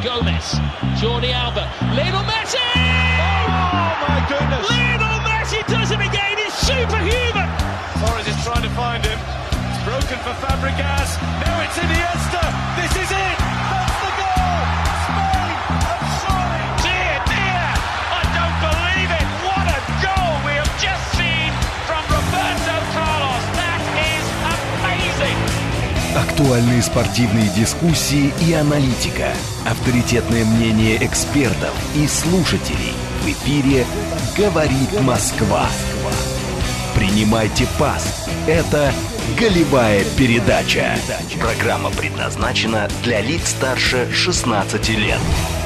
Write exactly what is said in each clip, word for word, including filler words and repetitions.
Gomez, Jordi Alba, Lionel Messi! Oh my goodness! Lionel Messi does it again, he's superhuman! Torres is trying to find him, it's broken for Fabregas, now it's Iniesta, this is it! That's the goal! Spain have surely! Dear, dear, I don't believe it! What a goal we have just seen from Roberto Carlos, that is amazing! Актуальные спортивные дискуссии и аналитика. Авторитетное мнение экспертов и слушателей. В эфире «Говорит Москва». Принимайте пас. Это «Голевая передача». Программа предназначена для лиц старше шестнадцати лет.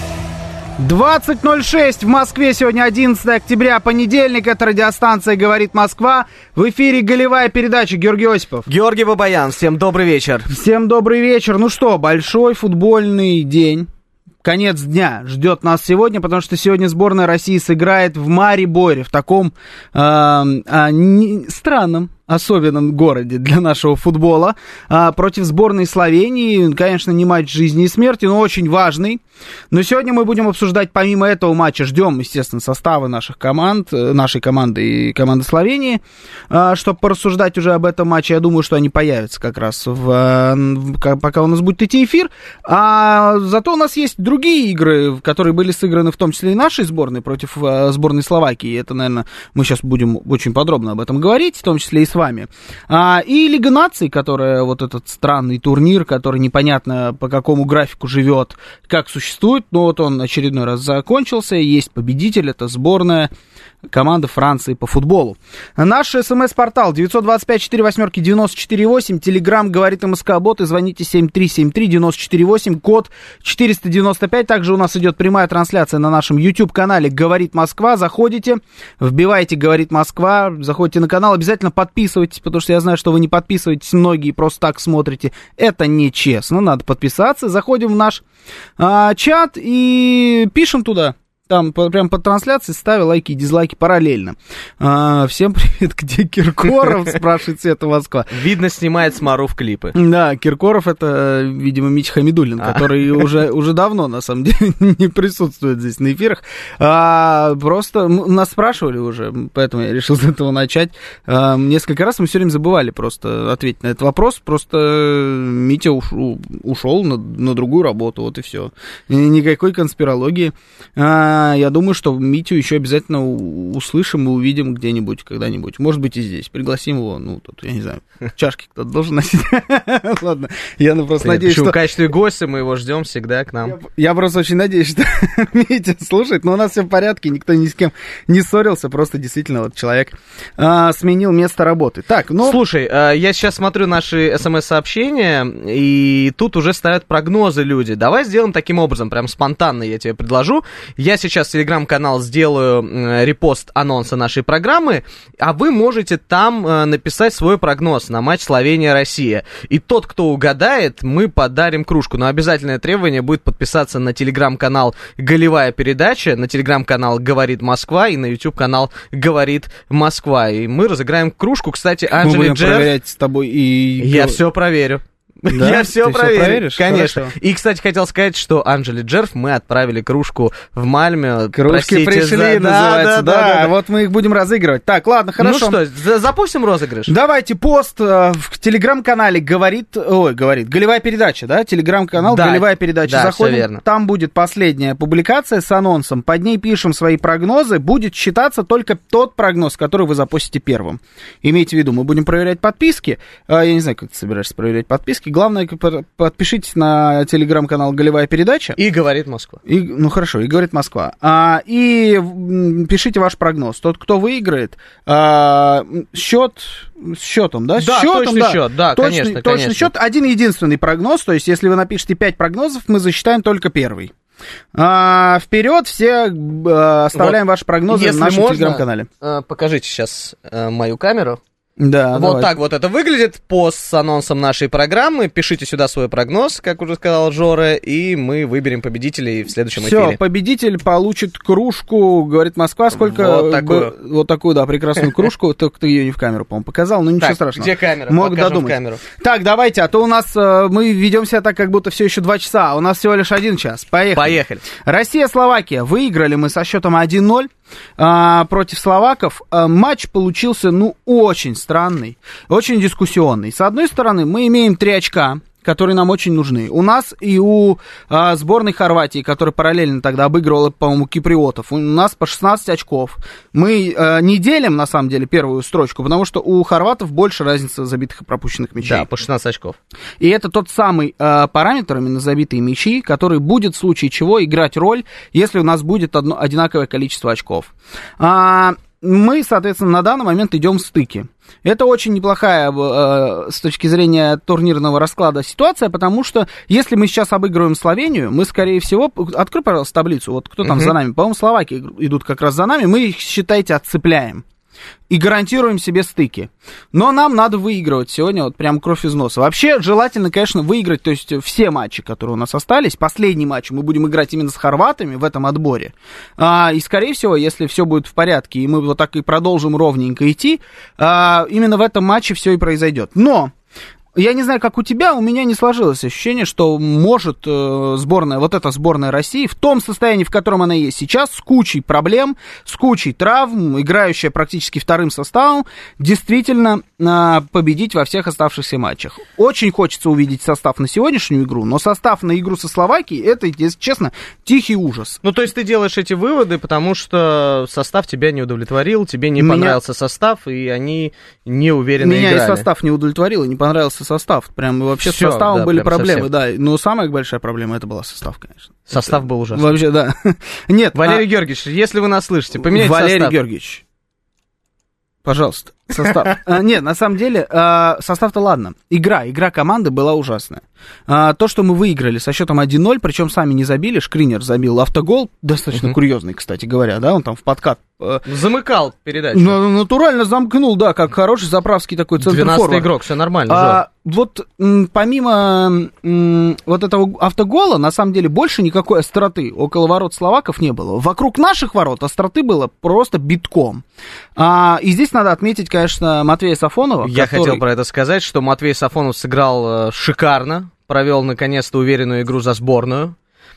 двадцать ноль шесть в Москве, сегодня одиннадцатое октября, понедельник, это радиостанция «Говорит Москва». В эфире голевая передача. Георгий Осипов. Георгий Бабаян, всем добрый вечер. Всем добрый вечер. Ну что, большой футбольный день. Конец дня ждет нас сегодня, потому что сегодня сборная России сыграет в Мариборе, в таком э, э, не, странном, особенном городе для нашего футбола, э, против сборной Словении. Конечно, не матч жизни и смерти, но очень важный. Но сегодня мы будем обсуждать, помимо этого матча, ждем, естественно, составы наших команд, нашей команды и команды Словении, э, чтобы порассуждать уже об этом матче. Я думаю, что они появятся как раз, в, в, пока у нас будет идти эфир. А зато у нас есть другие игры, которые были сыграны в том числе и нашей сборной против э, сборной Словакии. Это, наверное, мы сейчас будем очень подробно об этом говорить, в том числе и с вами. А, и Лига наций, которая, вот этот странный турнир, который непонятно по какому графику живет, как существует, но вот он очередной раз закончился, есть победитель, это сборная команда Франции по футболу. Наш смс-портал девятьсот двадцать пять сорок восемь девяносто четыре восемь, телеграм «Говорит МСК-бот» и звоните семь три семь три девять четыре восемь, код четыреста девяносто пять. Также у нас идет прямая трансляция на нашем YouTube-канале «Говорит Москва». Заходите, вбивайте «Говорит Москва», заходите на канал, обязательно подписывайтесь, потому что я знаю, что вы не подписываетесь, многие просто так смотрите. Это нечестно, надо подписаться. Заходим в наш а, чат и пишем туда. Там прям под трансляцией ставил лайки и дизлайки параллельно. А, всем привет, где Киркоров, спрашивает Света Москва. Видно, снимает Смаров клипы. Да, Киркоров это, видимо, Митя Хамидуллин, а. который уже, уже давно, на самом деле, не присутствует здесь на эфирах. А, просто нас спрашивали уже, поэтому я решил с этого начать. А, несколько раз мы все время забывали просто ответить на этот вопрос. Просто Митя ушел, ушел на, на другую работу, вот и все. Никакой конспирологии. А, я думаю, что Митю еще обязательно услышим и увидим где-нибудь, когда-нибудь. Может быть, и здесь. Пригласим его, ну, тут, я не знаю, чашки кто-то должен носить. Ладно, я просто надеюсь, что... В качестве гостя мы его ждем всегда к нам. Я просто очень надеюсь, что Митя слушает, но у нас все в порядке, никто ни с кем не ссорился, просто действительно вот человек сменил место работы. Так, ну... Слушай, я сейчас смотрю наши смс-сообщения, и тут уже ставят прогнозы люди. Давай сделаем таким образом, прям спонтанно я тебе предложу. Я сейчас в телеграм-канал сделаю э, репост анонса нашей программы, а вы можете там э, написать свой прогноз на матч Словения-Россия. И тот, кто угадает, мы подарим кружку. Но обязательное требование будет подписаться на телеграм-канал «Голевая передача», на телеграм-канал «Говорит Москва» и на YouTube-канал «Говорит Москва». И мы разыграем кружку. Кстати, Анджели Мы будем Джефф... проверять с тобой и... Я все проверю. Да? Я все Ты проверю, все проверишь? конечно. Хорошо. И, кстати, хотел сказать, что Анджели Джерф мы отправили кружку в Мальме. Кружки пришли, за... называется, да, да, да, да, да. Вот мы их будем разыгрывать. Так, ладно, хорошо. Ну что, запустим розыгрыш? Давайте пост э, в телеграм-канале говорит, ой, говорит, голевая передача, да, телеграм-канал да, голевая передача. Да, заходим, все верно. Там будет последняя публикация с анонсом, под ней пишем свои прогнозы, будет считаться только тот прогноз, который вы запустите первым. Имейте в виду, мы будем проверять подписки, э, я не знаю, как ты собираешься проверять подписки, главное, подпишитесь на телеграм-канал «Голевая передача». И «Говорит Москва». И, ну хорошо, и «Говорит Москва». А, и пишите ваш прогноз. Тот, кто выиграет, а, счет... С счетом, да? С да, счетом, точный да. счет, да, точный, конечно, точный конечно. счет, один единственный прогноз, то есть если вы напишете пять прогнозов, мы засчитаем только первый. А, вперед, все а, оставляем вот. Ваши прогнозы Если на нашем можно, телеграм-канале. А, покажите сейчас а, мою камеру. Да, вот давай. так вот это выглядит. Пост с анонсом нашей программы. Пишите сюда свой прогноз, как уже сказал Жора, и мы выберем победителей в следующем Всё, эфире. победитель получит кружку, говорит Москва. Сколько? Вот такую. Б... Вот такую, да, прекрасную кружку. Только ты ее не в камеру, по-моему, показал, но ничего так, страшного. где камера? Мог Покажем додумать. в камеру. Так, давайте, а то у нас э, мы ведем себя так, как будто все еще два часа, а у нас всего лишь один час. Поехали. Поехали. Россия-Словакия. Выиграли мы со счетом один ноль а, против словаков. А, матч получился, ну, очень странный, очень дискуссионный. С одной стороны, мы имеем три очка, которые нам очень нужны. У нас и у а, сборной Хорватии, которая параллельно тогда обыгрывала, по-моему, киприотов, у нас по шестнадцать очков. Мы а, не делим, на самом деле, первую строчку, потому что у хорватов больше разница забитых и пропущенных мячей. Да, по шестнадцать очков. И это тот самый а, параметр, именно забитые мячи, который будет в случае чего играть роль, если у нас будет одно, одинаковое количество очков. А, мы, соответственно, на данный момент идем в стыки. Это очень неплохая э, с точки зрения турнирного расклада ситуация, потому что если мы сейчас обыгрываем Словению, мы, скорее всего... Открой, пожалуйста, таблицу. Вот кто там uh-huh. за нами? По-моему, словаки идут как раз за нами. Мы их, считайте, отцепляем. И гарантируем себе стыки. Но нам надо выигрывать сегодня вот прям кровь из носа. Вообще, желательно, конечно, выиграть, то есть все матчи, которые у нас остались. Последний матч мы будем играть именно с хорватами в этом отборе. А, и, скорее всего, если все будет в порядке, и мы вот так и продолжим ровненько идти, а, именно в этом матче все и произойдет. Но... Я не знаю, как у тебя, у меня не сложилось ощущение, что может э, сборная, вот эта сборная России в том состоянии, в котором она есть сейчас, с кучей проблем, с кучей травм, играющая практически вторым составом, действительно э, победить во всех оставшихся матчах. Очень хочется увидеть состав на сегодняшнюю игру, но состав на игру со Словакией, это, если честно, тихий ужас. Ну, то есть ты делаешь эти выводы, потому что состав тебя не удовлетворил, тебе не Меня... понравился состав, и они не уверенно Меня играли. и состав не удовлетворил, и не понравился состав. Прям вообще Всё, с составом да, были прям проблемы, совсем. да. Но самая большая проблема это была состав, конечно. Состав это... был ужасный. Вообще, да. Нет. Валерий а... Георгиевич, если вы нас слышите, поменяйте Валерий состав. Георгиевич, пожалуйста, состав. а, нет, на самом деле, а, состав-то ладно. Игра, игра команды была ужасная. А, то, что мы выиграли со счетом один ноль, причем сами не забили, Шкринер забил автогол, достаточно uh-huh. курьезный, кстати говоря, да, он там в подкат. Замыкал передачу. Ну, натурально замкнул, да, как хороший заправский такой центр-форвард. двенадцатый игрок, все нормально. А, вот м, помимо м, вот этого автогола, на самом деле, больше никакой остроты около ворот словаков не было. Вокруг наших ворот остроты было просто битком. А, и здесь надо отметить, конечно, Матвея Сафонова. Я который... хотел про это сказать, что Матвей Сафонов сыграл э, шикарно, провел наконец-то уверенную игру за сборную,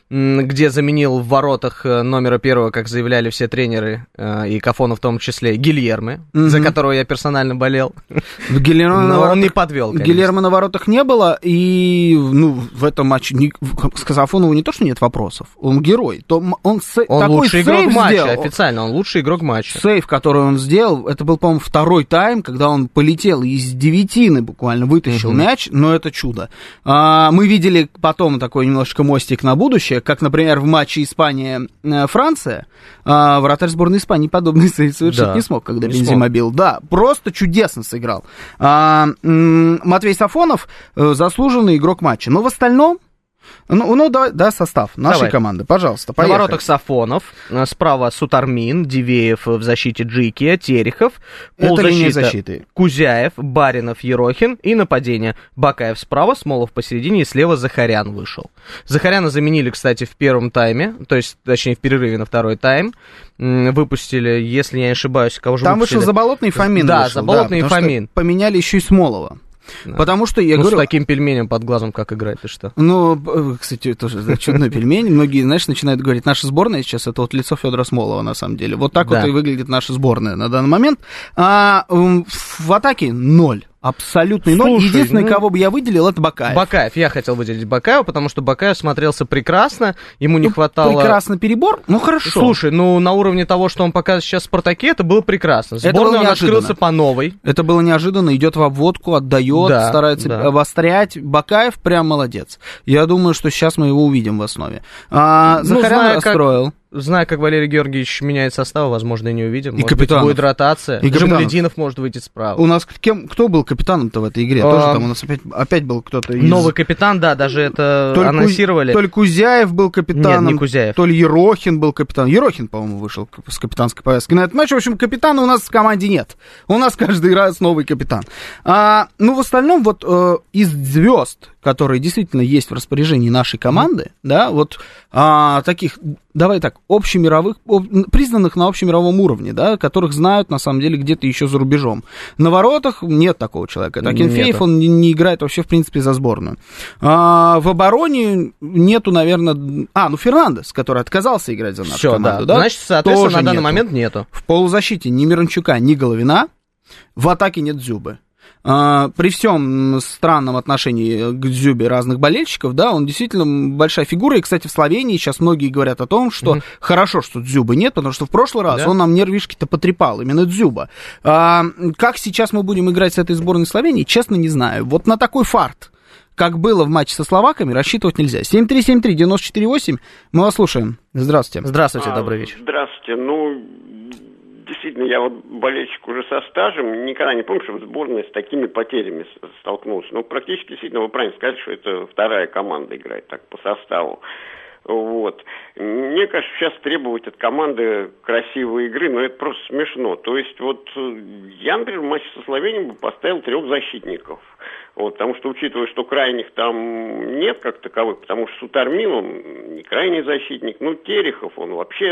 где заменил в воротах номера первого, как заявляли все тренеры, и Кафонов в том числе, Гильерме, mm-hmm. за которого я персонально болел. Гильермо Но воротах... он не подвел, конечно. Гильермо на воротах не было, и ну, в этом матче не... к Сафонову не то, что нет вопросов, он герой. То он с... он такой лучший игрок матча, сделал. официально, он лучший игрок матча. Сейв, который он сделал, это был, по-моему, второй тайм, когда он полетел из девятины буквально, вытащил mm-hmm. мяч, но это чудо. А, мы видели потом такой немножко мостик на будущее, как, например, в матче Испания-Франция, а, вратарь сборной Испании подобный сейв совершить да, не смог, когда не Бензима смог. бил. Да, просто чудесно сыграл. А, м- Матвей Сафонов заслуженный игрок матча. Но в остальном, ну, ну да, да, состав нашей Давай. команды, пожалуйста, поехали. На воротах Сафонов, справа Сутармин, Дивеев в защите Джики, Терехов, полузащита Кузяев, Баринов, Ерохин и нападение Бакаев справа, Смолов посередине и слева Захарян вышел. Захаряна заменили, кстати, в первом тайме, то есть, точнее, в перерыве на второй тайм. Выпустили, если я не ошибаюсь, кого же Там выпустили? вышел Заболотный и Фомин. Да, вышел, Заболотный да, и Фомин. Поменяли еще и Смолова. Да. Потому что, я ну, говорю... с таким пельменем под глазом как играть, ты что? Ну, кстати, тоже да, чудной пельмень. Многие, знаешь, начинают говорить, наша сборная сейчас, это вот лицо Федора Смолова, на самом деле. Вот так да. вот и выглядит наша сборная на данный момент. А в атаке ноль. Абсолютный ноль. Единственное, ну, кого бы я выделил, это Бакаев. Бакаев. Я хотел выделить Бакаева, потому что Бакаев смотрелся прекрасно, ему не ну, хватало... Прекрасно перебор? Ну, хорошо. Слушай, ну, на уровне того, что он показывает сейчас в «Спартаке», это было прекрасно. Сборную он открылся по новой. Это было неожиданно, идет в обводку, отдает, да, старается да. обострять. Бакаев прям молодец. Я думаю, что сейчас мы его увидим в основе. А, Захарян ну, расстроил. Как... зная, как Валерий Георгиевич меняет состав, возможно, и не увидим. И может быть, будет ротация. И Жамалединов может выйти справа. У нас кем, кто был капитаном-то в этой игре? А... Тоже там у нас опять, опять был кто-то из... Новый капитан, да, даже это то анонсировали. То ли Кузяев был капитаном, Нет, не Кузяев. то ли Ерохин был капитаном. Ерохин, по-моему, вышел с капитанской повязки на этот матч. В общем, капитана у нас в команде нет. У нас каждый раз новый капитан. А, ну, в остальном, вот э, из звезд, которые действительно есть в распоряжении нашей команды, mm-hmm. да, вот а, таких, давай так, общемировых, об, признанных на общемировом уровне, да, которых знают, на самом деле, где-то еще за рубежом. На воротах нет такого человека. Акинфеев, он не, не играет вообще, в принципе, за сборную. А, в обороне нету, наверное... А, ну, Фернандес, который отказался играть за нашу Всё, команду, да. да? Значит, соответственно, тоже на данный нету. момент нету. В полузащите ни Миранчука, ни Головина. В атаке нет Дзюбы. Uh, при всем странном отношении к Дзюбе разных болельщиков, да, он действительно большая фигура. И, кстати, в Словении сейчас многие говорят о том, что mm-hmm. хорошо, что Дзюбы нет, потому что в прошлый раз да. он нам нервишки-то потрепал, именно Дзюба. Uh, как сейчас мы будем играть с этой сборной Словении, честно, не знаю. Вот на такой фарт, как было в матче со словаками, рассчитывать нельзя. семь три семь три девять четыре восемь, мы вас слушаем. Здравствуйте. Здравствуйте, а, добрый вечер. Здравствуйте, ну... Действительно, я вот болельщик уже со стажем, никогда не помню, что сборная с такими потерями столкнулась. Ну, практически, действительно, вы правильно сказали, что это вторая команда играет так по составу. Вот. Мне кажется, сейчас требовать от команды красивой игры, но это просто смешно. То есть, вот я, например, в матче со Словенией бы поставил трех защитников. Вот, потому что, учитывая, что крайних там нет как таковых, потому что Сутармин, он не крайний защитник, ну, Терехов, он вообще,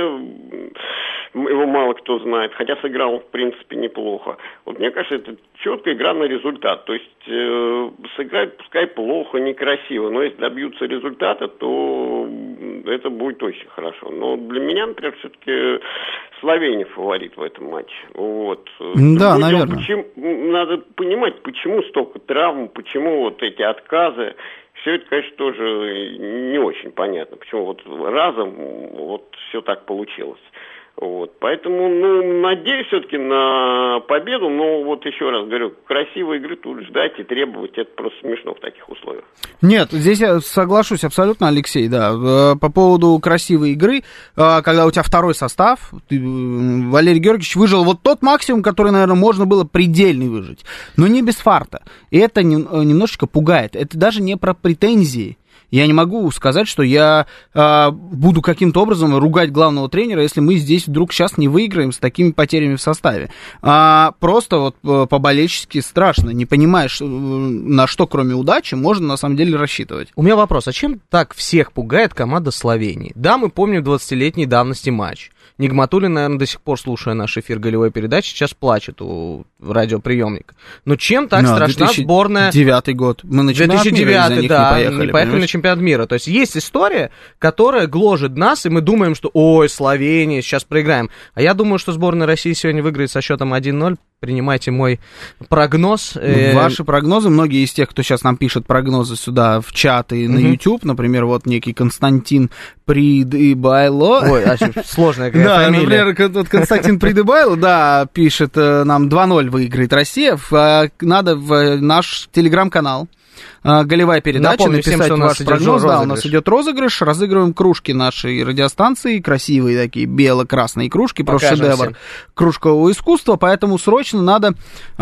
его мало кто знает, хотя сыграл, в принципе, неплохо. Вот мне кажется, это четкая игра на результат, то есть э, сыграть, пускай плохо, некрасиво, но если добьются результата, то это будет очень хорошо. Но для меня, например, все-таки Словения фаворит в этом матче. Вот. Да, Другое наверное. Дело, почему, надо понимать, почему столько травм, почему вот эти отказы. Все это, конечно, тоже не очень понятно, почему вот разом вот все так получилось. Вот. Поэтому, ну, надеюсь все-таки на победу, но вот еще раз говорю, красивой игры тут ждать и требовать, это просто смешно в таких условиях. Нет, здесь я соглашусь абсолютно, Алексей, да, по поводу красивой игры, когда у тебя второй состав, ты, Валерий Георгиевич выжил вот тот максимум, который, наверное, можно было предельный выжить, но не без фарта, и это немножечко пугает, это даже не про претензии. Я не могу сказать, что я э, буду каким-то образом ругать главного тренера, если мы здесь вдруг сейчас не выиграем с такими потерями в составе. А, просто вот по-болельчески страшно, не понимаешь, на что кроме удачи можно на самом деле рассчитывать. У меня вопрос, а чем так всех пугает команда Словении? Да, мы помним двадцатилетней давности матч. Нигматуллин, наверное, до сих пор, слушая наш эфир голевой передачи, сейчас плачет у радиоприемника. Но чем так no, страшна сборная... две тысячи девятый год. Мы на чемпионат две тысячи девятый, мира из-за них да, не поехали. Не поехали на чемпионат мира. То есть есть история, которая гложет нас, и мы думаем, что ой, Словения, сейчас проиграем. А я думаю, что сборная России сегодня выиграет со счетом один ноль. Принимайте мой прогноз. Ваши прогнозы, многие из тех, кто сейчас нам пишет прогнозы сюда в чат и на uh-huh. YouTube, например, вот некий Константин Придыбайло. Ой, а сложная какая да, фамилия. Например, вот Константин Придыбайло, да, пишет нам два ноль выиграет Россия. Надо в наш телеграм-канал голевая передача, напомню написать всем, что у нас ваш прогноз. идет Да, у нас идет розыгрыш, разыгрываем кружки нашей радиостанции, красивые такие бело-красные кружки, просто покажем шедевр всем кружкового искусства, поэтому срочно надо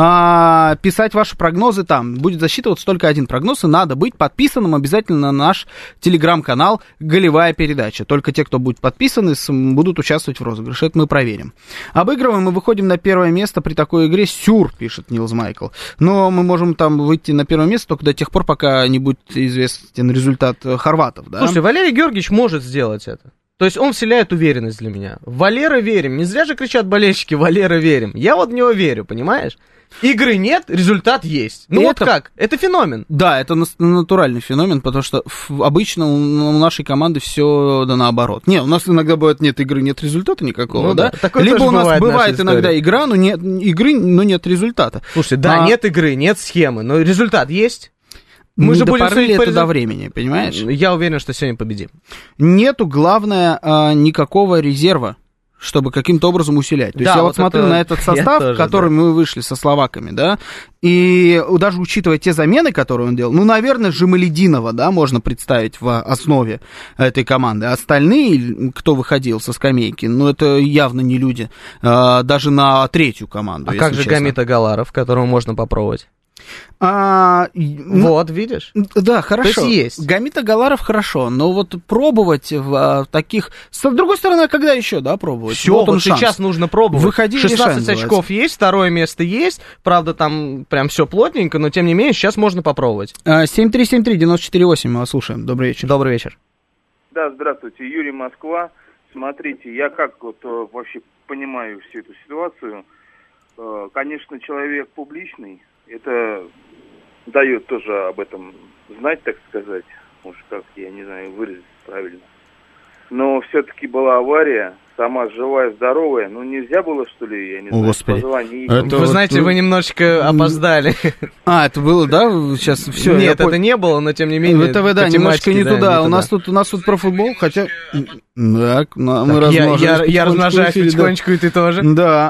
а, писать ваши прогнозы там. Будет засчитываться только один прогноз, и надо быть подписанным обязательно на наш телеграм-канал «Голевая передача». Только те, кто будет подписаны, будут участвовать в розыгрыше, это мы проверим. Обыгрываем и выходим на первое место при такой игре. Сюр, пишет Нилс Майкл. Но мы можем там выйти на первое место только до тех пор, пока не будет известен результат хорватов, да? Слушай, Валерий Георгиевич может сделать это. То есть он вселяет уверенность для меня. В Валера верим. Не зря же кричат болельщики «Валера верим». Я вот в него верю, понимаешь? Игры нет, результат есть. Ну и вот это... как? Это феномен. Да, это натуральный феномен, потому что обычно у нашей команды все да наоборот. Не, у нас иногда бывает нет игры, нет результата никакого, ну, да? да. Либо у нас бывает, бывает иногда игра, но нет игры, но нет результата. Слушай, да, а... нет игры, нет схемы, но результат есть. Мы же будем судить это до времени, понимаешь? Я уверен, что сегодня победим. Нету, главное, никакого резерва. чтобы каким-то образом усилять. То Да, есть я вот вот смотрю это на этот состав, тоже, который да. мы вышли со словаками, да, и даже учитывая те замены, которые он делал, ну, наверное, Жамалединова, да, можно представить в основе этой команды. Остальные, кто выходил со скамейки, ну, это явно не люди, даже на третью команду. А как же Гамит Агаларов, которого можно попробовать? А, вот, видишь? Да, хорошо. То есть есть. Гамит Агаларов хорошо, но вот пробовать в а, таких... С другой стороны, а когда еще, да, пробовать? Все, вот, вот сейчас нужно пробовать. Выходи, шестнадцать решай, очков называется. Есть, второе место есть, правда, там прям все плотненько, но тем не менее, сейчас можно попробовать. семь три семь три девять четыре восемь, мы вас слушаем. Добрый вечер. Добрый вечер. Да, здравствуйте, Юрий, Москва. Смотрите, я как вот вообще понимаю всю эту ситуацию. Конечно, человек публичный, это дает тоже об этом знать, так сказать, может, как, я не знаю, выразиться правильно. Но все-таки была авария, сама живая, здоровая, ну нельзя было, что ли, я не О, знаю, Господи. позвонить. Это вы вот, знаете, ну... вы немножечко опоздали. А, это было, да? Сейчас все. Нет, это не было, но тем не менее. Это вы, да, немножечко не туда. У нас тут у нас тут про футбол, хотя... Так, мы размножаемся. Я размножаюсь потихонечку, и ты тоже.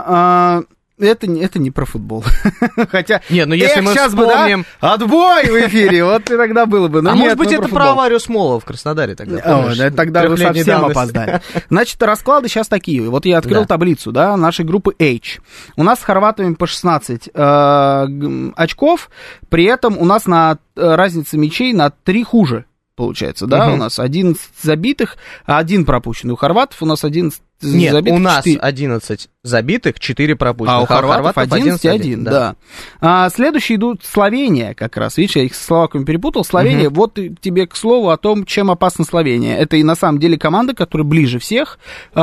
Да, Это, это не про футбол. Хотя, нет, ну если эх, мы сейчас вспомним... бы, да, отбой в эфире, вот тогда было бы. Но а нет, может быть, ну, это про, про аварию Смолова в Краснодаре тогда, О, да, тогда вы совсем давности. Опоздали. Значит, расклады сейчас такие. Вот я открыл да. таблицу, да, нашей группы H. У нас с хорватами по шестнадцать э, очков, при этом у нас на разница мячей на три хуже. Получается, да, угу. у нас одиннадцать забитых, а один пропущенный. У хорватов у нас одиннадцать Нет, забитых. у нас четыре... одиннадцать забитых, четыре пропущенных. А у хорватов одиннадцать один, да. да. А, следующие идут Словения как раз. Видишь, я их с словаками перепутал. Словения, угу. вот тебе к слову о том, чем опасна Словения. Это и на самом деле команда, которая ближе всех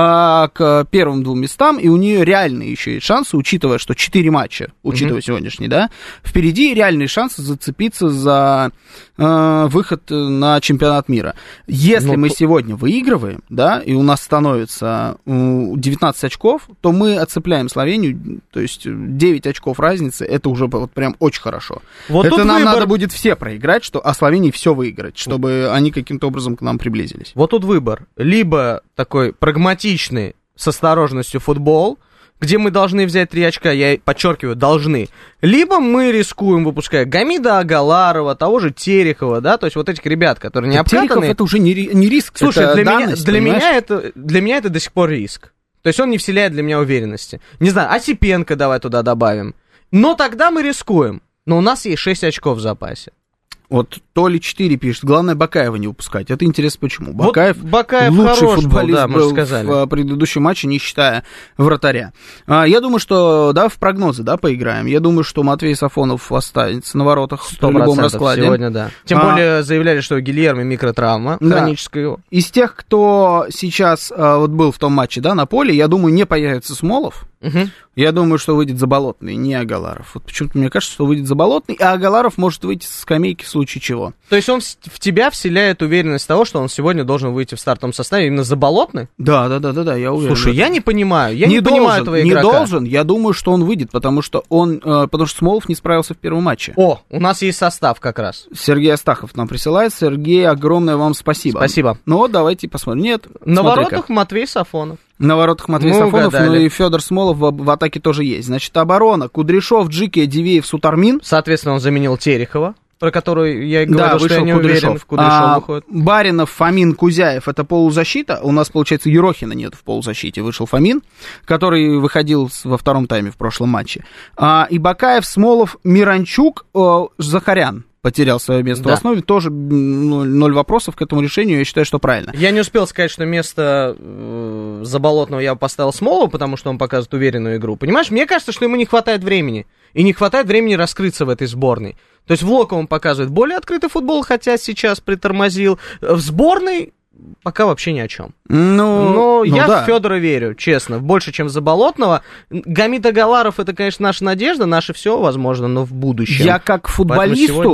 а, к первым двум местам, и у нее реальные еще есть шансы, учитывая, что четыре матча, учитывая угу. сегодняшний, да, впереди реальные шансы зацепиться за а, выход на чемпионат мира. Если ну, мы сегодня выигрываем, да, и у нас становится девятнадцать очков, то мы отцепляем Словению, то есть девять очков разницы, это уже вот прям очень хорошо. Вот это нам выбор... надо будет все проиграть, что, а Словении все выиграть, чтобы они каким-то образом к нам приблизились. Вот тут выбор. Либо такой прагматичный, с осторожностью футбол, где мы должны взять три очка, я подчеркиваю, должны. Либо мы рискуем, выпуская Гамида Агаларова, того же Терехова, да, то есть вот этих ребят, которые не обкатаны. Терехов это уже не, не риск, Слушай, это для, данность, меня, для, меня это, для меня это до сих пор риск. То есть он не вселяет для меня уверенности. Не знаю, Осипенко давай туда добавим. Но тогда мы рискуем. Но у нас есть шесть очков в запасе. Вот то ли четыре пишет. Главное, Бакаева не выпускать. Это интересно почему. Вот Бакаев, Бакаев лучший хорош футболист был, да, был сказали. в предыдущем матче, не считая вратаря. Я думаю, что, да, в прогнозы, да, поиграем. Я думаю, что Матвей Сафонов останется на воротах в любом раскладе. Сегодня, да. Тем а, более заявляли, что у Гильермо микротравма да. хроническая. Из тех, кто сейчас вот был в том матче, да, на поле, я думаю, не появится Смолов. Угу. Я думаю, что выйдет Заболотный, не Агаларов. Вот почему-то мне кажется, что выйдет Заболотный, а Агаларов может выйти со скамейки в случае чего. То есть он в тебя вселяет уверенность того, что он сегодня должен выйти в стартовом составе именно Заболотный? Да, да, да, да, да, я уверен. Слушай, я не понимаю, я не, не понимаю должен, этого игрока. Не должен, я думаю, что он выйдет, потому что он, э, потому что Смолов не справился в первом матче. О, у нас есть состав как раз. Сергей Астахов нам присылает. Сергей, огромное вам спасибо. Спасибо. Ну вот, давайте посмотрим. Нет, на воротах Матвей Сафонов. На воротах Матвей Мы Сафонов, угадали. ну и Федор Смолов в, в атаке тоже есть. Значит, оборона. Кудряшов, Джики, Дивеев, Сутармин. Соответственно, он заменил Терехова, про которую я и говорил, да, что я не Кудряшов. уверен. Кудряшов а, выходит. Баринов, Фомин, Кузяев — это полузащита. У нас, получается, Ерохина нет в полузащите. Вышел Фомин, который выходил во втором тайме в прошлом матче. А, и Бакаев, Смолов, Миранчук, о, Захарян потерял свое место да. в основе. Тоже ноль, ноль вопросов к этому решению. Я считаю, что правильно. Я не успел сказать, что место э, Заболотного я поставил Смолова, потому что он показывает уверенную игру. Понимаешь, мне кажется, что ему не хватает времени. И не хватает времени раскрыться в этой сборной. То есть в Локо он показывает более открытый футбол, хотя сейчас притормозил. В сборной пока вообще ни о чем. Ну, Но ну, я да. в Федора верю, честно, больше, чем в Заболотного. Гамит Агаларов — это, конечно, наша надежда, наше все, возможно, но в будущем. Я как футболисту, сегодня...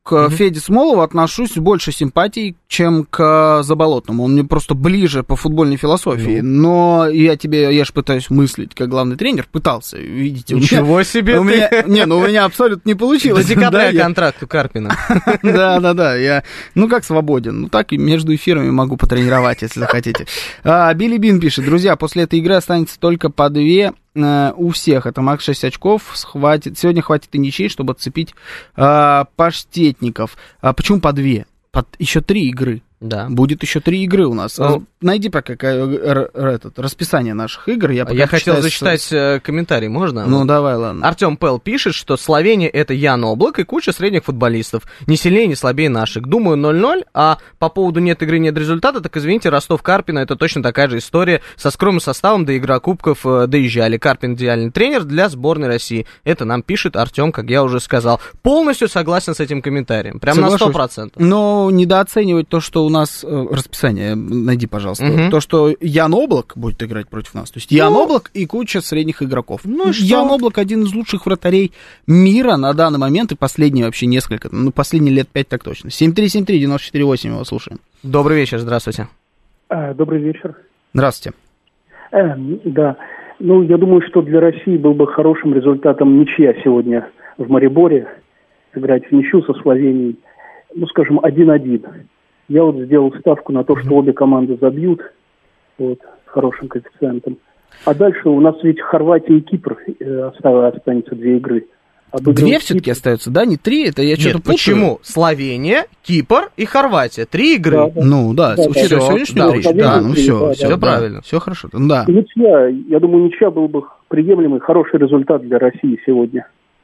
к mm-hmm. Феде Смолову отношусь с большей симпатией, чем к Заболотному. Он мне просто ближе по футбольной философии. Mm-hmm. Но я тебе, я же пытаюсь мыслить как главный тренер, пытался, видите. Ничего меня, себе у ты! Меня, не, ну у меня абсолютно не получилось. До декабря контракт у Карпина. Да-да-да, я, ну как свободен, ну так и между эфирами могу потренировать, если захотите. Билли Бин пишет: друзья, после этой игры останется только по две э, у всех. Это макс шесть очков. Хватит, сегодня хватит и ничей, чтобы отцепить э, паштетников. А почему по две? Под еще три игры. Да. Будет еще три игры у нас. Ну, найди пока этот, расписание наших игр. Я, я хотел зачитать с... комментарий, можно? Ну, давай, ладно. Артем Пэл пишет, что Словения — это Ян Облак и куча средних футболистов. Не сильнее, не слабее наших. Думаю, ноль-ноль, а по поводу нет игры, нет результата, так извините, Ростов-Карпина — это точно такая же история. Со скромным составом до игра кубков доезжали. Карпин — идеальный тренер для сборной России. Это нам пишет Артем, как я уже сказал. Полностью согласен с этим комментарием. Прям Соглашусь. На сто процентов. Но недооценивать то, что у нас э, расписание, найди, пожалуйста, угу. то, что Ян Облак будет играть против нас. То есть Ян ну, Облак и куча средних игроков. Ну, Ян Облак один из лучших вратарей мира на данный момент и последние вообще несколько, ну, последние лет пять так точно. семь три семь три девяносто четыре восемь, его слушаем. Добрый вечер, здравствуйте. А, добрый вечер. Здравствуйте. Э, да, ну, я думаю, что для России был бы хорошим результатом ничья сегодня в Мариборе, сыграть в ничью со Словенией, ну, скажем, один-один. Я вот сделал ставку на то, что обе команды забьют, вот, с хорошим коэффициентом. А дальше у нас ведь Хорватия и Кипр э, останется две игры. Две все-таки Кипр. Остаются, да? Не три? Это я что-то путаю. Почему? Словения, Кипр и Хорватия. Три игры. Да, да. Ну да, да учитывая да, сегодняшнюю да, речь. да, Да, ну все, да, все да, правильно. Да. Все хорошо. Да. Ничья, я думаю, ничья был бы приемлемый, хороший результат для России сегодня.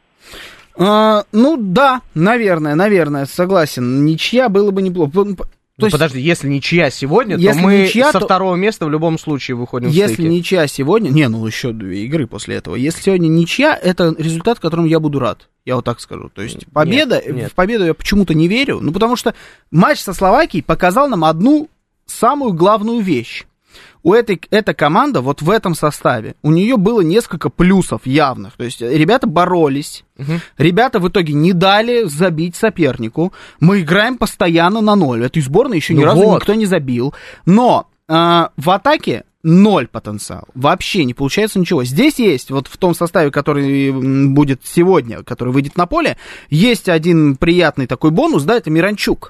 А, ну да, наверное, наверное, согласен. Ничья было бы неплохо. То ну, есть, подожди, если ничья сегодня, если то мы ничья, со то... второго места в любом случае выходим если в стыке. Если ничья сегодня... Не, ну еще две игры после этого. Если сегодня ничья, это результат, которому я буду рад. Я вот так скажу. То есть победа... Нет, нет. В победу я почему-то не верю. Ну, потому что матч со Словакией показал нам одну самую главную вещь. У этой эта команда вот в этом составе, у нее было несколько плюсов явных. То есть ребята боролись, угу. ребята в итоге не дали забить сопернику. Мы играем постоянно на ноль. Этой сборной еще ни ну разу вот. никто не забил. Но э, в атаке ноль потенциал. Вообще не получается ничего. Здесь есть, вот в том составе, который будет сегодня, который выйдет на поле, есть один приятный такой бонус, да, это Миранчук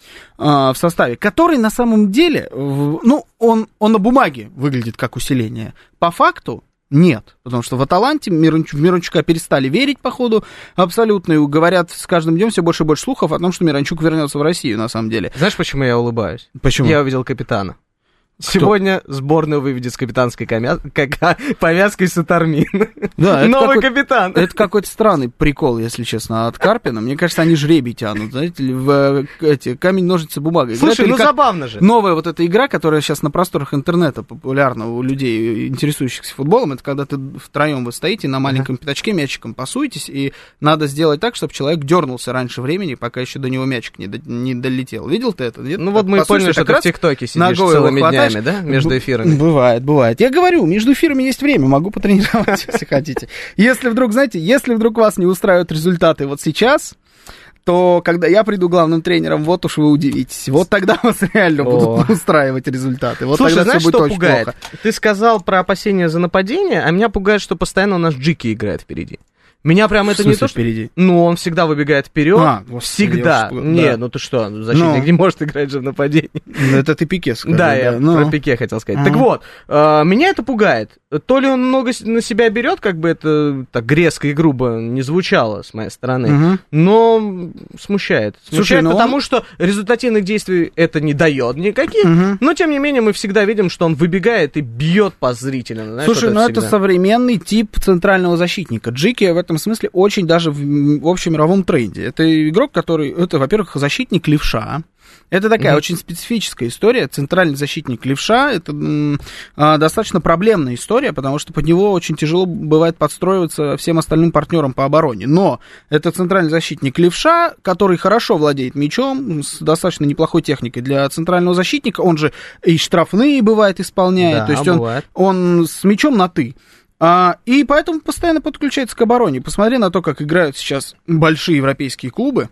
в составе, который на самом деле, ну, он, он на бумаге выглядит как усиление. По факту нет, потому что в Аталанте Миранчук, Миранчука перестали верить, походу, абсолютно, и говорят с каждым днем все больше и больше слухов о том, что Миранчук вернется в Россию, на самом деле. Знаешь, почему я улыбаюсь? Почему? Я увидел капитана. Кто? Сегодня сборную выведет с капитанской комя... повязкой Сатармин. Да, новый капитан. Это какой-то странный прикол, если честно, от Карпина. Мне кажется, они жребий тянут, знаете, в эти камень, ножницы, бумага. Слушай, ну забавно же. Новая вот эта игра, которая сейчас на просторах интернета популярна у людей, интересующихся футболом, это когда ты втроем вы стоите на маленьком пятачке, мячиком пасуетесь, и надо сделать так, чтобы человек дернулся раньше времени, пока еще до него мячик не, до... не долетел. Видел ты это? Нет? Ну вот мы и поняли, что ты в ТикТоке сидишь целыми днями. Да? Между эфирами. Бывает, бывает. Я говорю, между эфирами есть время, могу потренировать, если хотите. Если вдруг, знаете, если вдруг вас не устраивают результаты вот сейчас, то когда я приду главным тренером, вот уж вы удивитесь. Вот тогда вас реально будут устраивать результаты. Вот Слушай, тогда знаешь, все будет что очень пугает? плохо. Ты сказал про опасения за нападение, а меня пугает, что постоянно у нас Джики играет впереди. Меня прям это не то, что... впереди? Ну, он всегда выбегает вперед. А, господи, всегда. Уж... Не, да. ну ты что, защитник ну, не может играть же в нападении. Это ты Пике скажи. Да, да, я ну. про Пике хотел сказать. Ага. Так вот, э, меня это пугает. То ли он много на себя берет, как бы это так резко и грубо не звучало с моей стороны, угу. но смущает. Смущает, Слушай, ну потому он... что результативных действий это не дает никаких, угу. но тем не менее мы всегда видим, что он выбегает и бьет по зрителям. Знаешь, Слушай, вот ну это, это современный тип центрального защитника. Джики в этом смысле очень даже в, в общемировом тренде. Это игрок, который, это, во-первых, защитник левша. Это такая mm-hmm. очень специфическая история. Центральный защитник левша, это м, а, достаточно проблемная история, потому что под него очень тяжело бывает подстроиваться всем остальным партнерам по обороне. Но это центральный защитник левша, который хорошо владеет мячом, с достаточно неплохой техникой для центрального защитника. Он же и штрафные бывает исполняет. Да, то есть он, он с мячом на «ты». А, и поэтому постоянно подключается к обороне. Посмотри на то, как играют сейчас большие европейские клубы.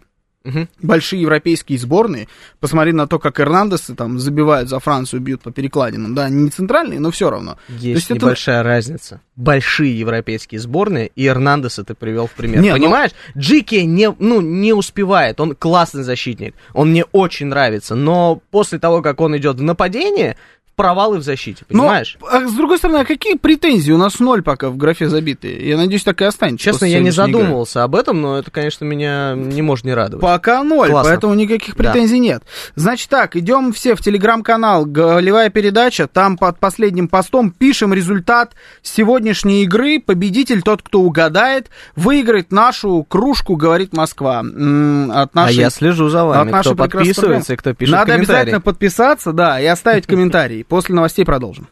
Угу. Большие европейские сборные. Посмотри на то, как Эрнандесы там забивают за Францию, бьют по перекладинам. Да, они не центральные, но все равно. Есть, есть небольшая это... разница. Большие европейские сборные, и Эрнандеса ты привел в пример. Не, понимаешь? Ну... Джики не, ну, не успевает. Он классный защитник. Он мне очень нравится. Но после того, как он идет в нападение, провалы в защите, понимаешь? Но, а с другой стороны, а какие претензии? У нас ноль пока в графе забитые. Я надеюсь, так и останется. Честно, я не задумывался игры. об этом, но это, конечно, меня не может не радовать. Пока ноль, Классно. Поэтому никаких претензий да. нет. Значит так, идем все в телеграм-канал «Голевая передача». Там под последним постом пишем результат сегодняшней игры. Победитель, тот, кто угадает, выиграет нашу кружку, говорит Москва. От нашей, а я слежу за вами, кто подписывается и кто пишет Надо комментарии. Обязательно подписаться, да, и оставить комментарий. После новостей продолжим.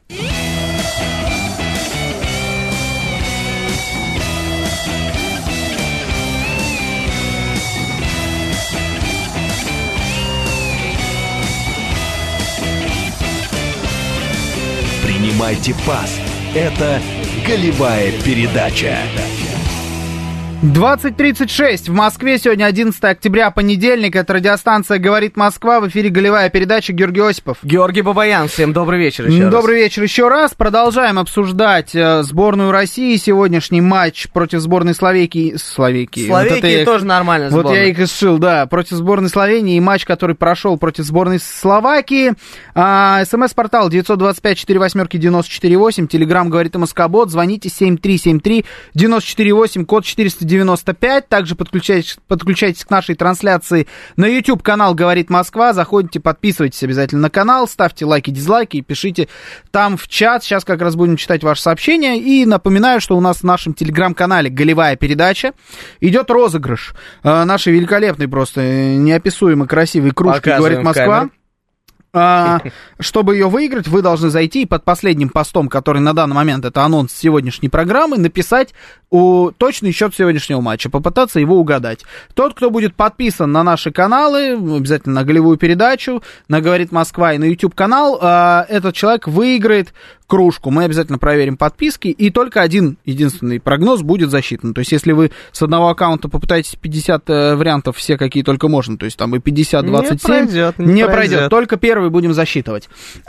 Принимайте пас. Это голевая передача. двадцать тридцать шесть в Москве, сегодня одиннадцатое октября, понедельник, это радиостанция «Говорит Москва», в эфире голевая передача, Георгий Осипов. Георгий Бабаян, всем добрый вечер еще раз. Добрый вечер еще раз, продолжаем обсуждать э, сборную России, сегодняшний матч против сборной Словакии. Словакии, Словакии вот тоже нормально сборная. Вот я их исшил, да, против сборной Словении, и матч, который прошел против сборной Словакии. А, СМС-портал девять два пять четыре восемь девять четыре восемь, телеграм «Говорит МСК-бот», звоните семь три семь три девять четыре восемь, код четыреста девяносто пять. Также подключайтесь, подключайтесь к нашей трансляции на YouTube-канал «Говорит Москва». Заходите, подписывайтесь обязательно на канал, ставьте лайки, дизлайки и пишите там в чат. Сейчас как раз будем читать ваши сообщения. И напоминаю, что у нас в нашем телеграм-канале «Голевая передача» идет розыгрыш э, нашей великолепной, просто неописуемо красивой кружки «Говорит Москва». А, чтобы ее выиграть, вы должны зайти и под последним постом, который на данный момент это анонс сегодняшней программы, написать у, точный счет сегодняшнего матча, попытаться его угадать. Тот, кто будет подписан на наши каналы, обязательно на голевую передачу, на «Говорит Москва» и на YouTube-канал, а, этот человек выиграет кружку. Мы обязательно проверим подписки, и только один единственный прогноз будет засчитан. То есть, если вы с одного аккаунта попытаетесь пятьдесят э, вариантов, все какие только можно, то есть там и пятьдесят, двадцать семь, не пройдет, не, не пройдет. пройдет. Только первый будем засчитывать.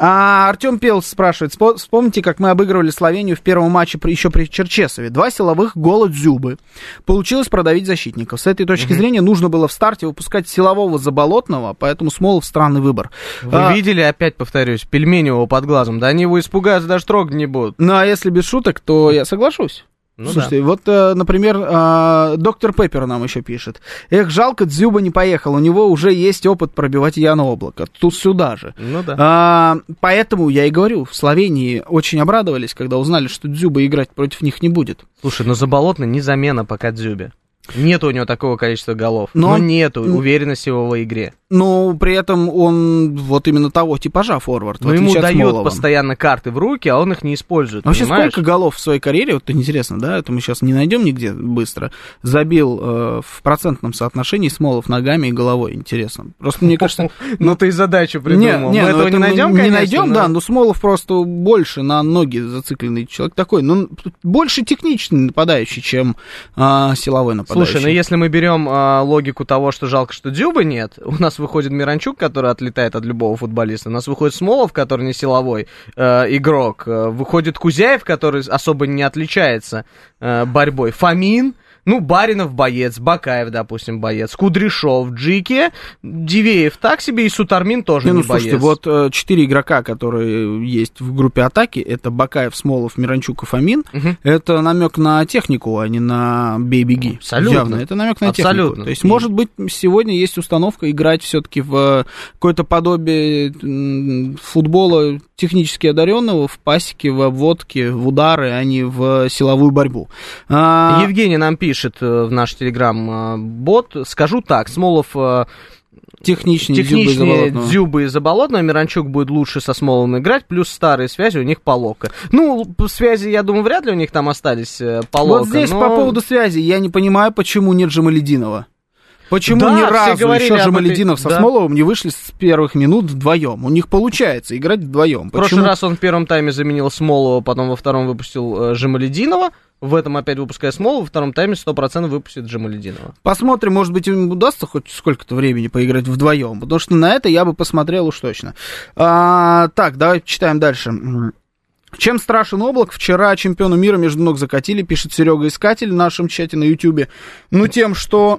А Артем Пелс спрашивает, вспомните, как мы обыгрывали Словению в первом матче при, еще при Черчесове. Два силовых гола Дзюбы. Получилось продавить защитников. С этой точки mm-hmm. зрения нужно было в старте выпускать силового Заболотного, поэтому Смолов странный выбор. Вы а... видели, опять повторюсь, Пельменева под глазом? Да они его испугаются, даже трогать не будут. Ну, а если без шуток, то я соглашусь. Ну, слушайте, да. вот, например, доктор Пеппер нам еще пишет. Эх, жалко, Дзюба не поехал, у него уже есть опыт пробивать Яна Облака. Тут сюда же. Ну да. А, поэтому я и говорю, в Словении очень обрадовались, когда узнали, что Дзюба играть против них не будет. Слушай, ну Заболотный не замена пока Дзюбе. Нет у него такого количества голов. Но, но нету уверенности в его игре. Но при этом он вот именно того типажа форвард. Но ему дают постоянно карты в руки, а он их не использует. Вообще, понимаешь? Сколько голов в своей карьере, вот интересно, да, это мы сейчас не найдем нигде быстро, забил э, в процентном соотношении Смолов ногами и головой. Интересно. Просто мне кажется... Ну ты задачу придумал. Мы этого не найдем, конечно. Не найдем, да, но Смолов просто больше на ноги зацикленный человек такой. Ну, больше техничный нападающий, чем силовой нападающий. Слушай, ну если мы берем а, логику того, что жалко, что Дзюбы нет, у нас выходит Миранчук, который отлетает от любого футболиста, у нас выходит Смолов, который не силовой э, игрок, э, выходит Кузяев, который особо не отличается э, борьбой, Фомин, ну, Баринов боец, Бакаев, допустим, боец, Кудряшов, Джики, Дивеев так себе, и Сутармин тоже не, не ну, боец. Слушайте, вот э, четыре игрока, которые есть в группе атаки, это Бакаев, Смолов, Миранчук и Фомин, угу. Это намек на технику, а не на бей-беги. Абсолютно. Явно, это намек на Абсолютно. технику. То есть, может быть, сегодня есть установка играть все-таки в какое-то подобие футбола технически одаренного, в пасеке, в обводке, в удары, а не в силовую борьбу. А... Евгений нам пишет, пишет в наш телеграм-бот, скажу так, Смолов техничнее, техничнее Дзюбы и Заболотного, Миранчук будет лучше со Смоловым играть, плюс старые связи у них Полока. Ну, связи, я думаю, вряд ли у них там остались Полока. Вот здесь но... по поводу связи я не понимаю, почему нет Джамалединова. Почему да, ни разу еще Джамалединов этой... со да. Смоловым не вышли с первых минут вдвоем? У них получается играть вдвоем. В прошлый раз он в первом тайме заменил Смолова, потом во втором выпустил э, Джамалединова. в этом опять выпуская Смолу, во втором тайме сто процентов выпустит Джамалединова. Посмотрим, может быть, им удастся хоть сколько-то времени поиграть вдвоем, потому что на это я бы посмотрел уж точно. А, так, давай читаем дальше. Чем страшен Облак? Вчера чемпиону мира между ног закатили, пишет Серега Искатель в нашем чате на Ютьюбе. Ну, тем, что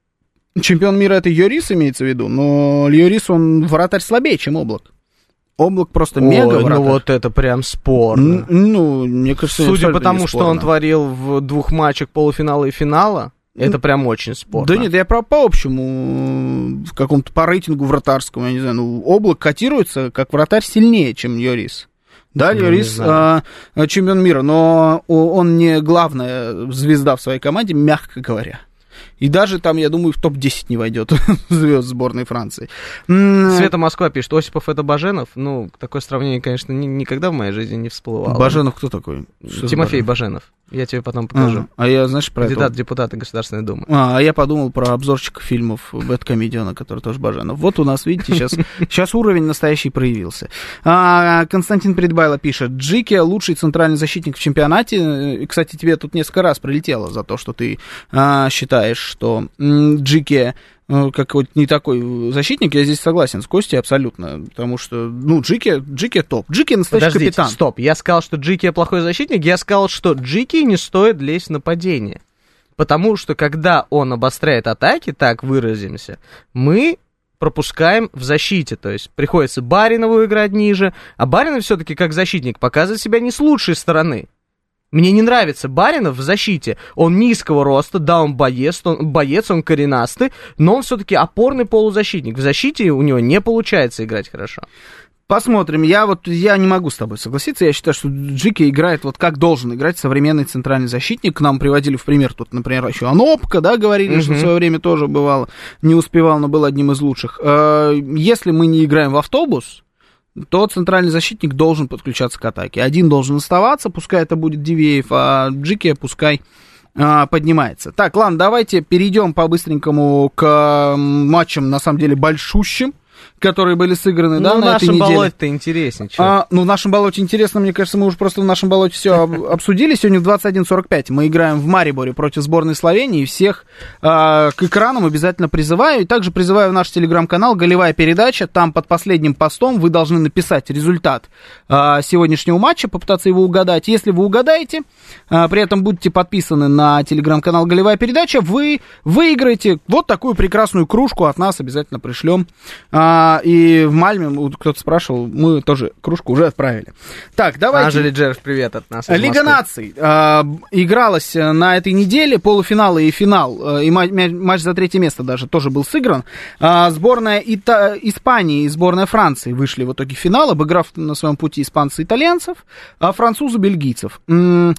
чемпион мира это Йорис, имеется в виду, но Йорис, он вратарь слабее, чем Облак. Облак просто Ой, мега вратарь. ну вот это прям спорно. Ну, мне кажется, судя по тому, что он творил в двух матчах полуфинала и финала, это прям очень спорно. Да нет, я про по общему, в каком-то по рейтингу вратарскому, я не знаю, ну, Облак котируется как вратарь сильнее, чем Йорис. Да, ну, Йорис а, чемпион мира, но он не главная звезда в своей команде, мягко говоря. И даже там, я думаю, в топ десять не войдет звезд сборной Франции. Света Москва пишет, Осипов это Баженов. Ну, такое сравнение, конечно, ни, никогда в моей жизни не всплывало. Баженов кто такой? Что Тимофей Баженов? Баженов. Я тебе потом покажу. А, а я, знаешь, про Кандидат это... депутата Государственной Думы. А, а я подумал про обзорчика фильмов Бэдкомедиана, который тоже Баженов. Вот у нас, видите, сейчас, сейчас уровень настоящий проявился. А, Константин Предбайло пишет, Джики лучший центральный защитник в чемпионате. И, кстати, тебе тут несколько раз прилетело за то, что ты а, считаешь, что Джики какой-то не такой защитник. Я здесь согласен с Костей абсолютно, потому что, ну, Джики, Джики топ. Джики настоящий Подождите, капитан. Стоп, я сказал, что Джики плохой защитник, я сказал, что Джики не стоит лезть в нападение. Потому что, когда он обостряет атаки, так выразимся, мы пропускаем в защите. То есть приходится Баринову играть ниже, а Баринов все-таки как защитник показывает себя не с лучшей стороны. Мне не нравится Баринов в защите. Он низкого роста, да, он боец, он, боец, он коренастый, но он все-таки опорный полузащитник. В защите у него не получается играть хорошо. Посмотрим. Я вот я не могу с тобой согласиться. Я считаю, что Джики играет вот как должен играть современный центральный защитник. К нам приводили в пример тут, например, еще Анопка, да, говорили, mm-hmm. что в свое время тоже бывало, не успевал, но был одним из лучших. Если мы не играем в автобус, то центральный защитник должен подключаться к атаке. Один должен оставаться, пускай это будет Дивеев, а Джики пускай а, поднимается. Так, ладно, давайте перейдем по-быстренькому к матчам, на самом деле, большущим, которые были сыграны, ну, да, на этой неделе. Ну, в нашем болоте-то интереснее. А, ну, в нашем болоте интересно, мне кажется, мы уже просто в нашем болоте все обсудили. Сегодня в двадцать один сорок пять мы играем в Мариборе против сборной Словении. И всех а, к экранам обязательно призываю. И также призываю в наш телеграм-канал «Голевая передача». Там под последним постом вы должны написать результат а, сегодняшнего матча, попытаться его угадать. Если вы угадаете, а, при этом будете подписаны на телеграм-канал «Голевая передача», вы выиграете вот такую прекрасную кружку от нас, обязательно пришлем. А, и в Мальме, кто-то спрашивал, мы тоже кружку уже отправили. Так, давайте. Анжели Джерф, привет от нас. Лига наций э, игралась на этой неделе, полуфиналы и финал, э, и матч, матч за третье место даже тоже был сыгран. Э, сборная Ита- Испании и сборная Франции вышли в итоге в финал, обыграв на своем пути испанцев и итальянцев, а французы бельгийцев. М-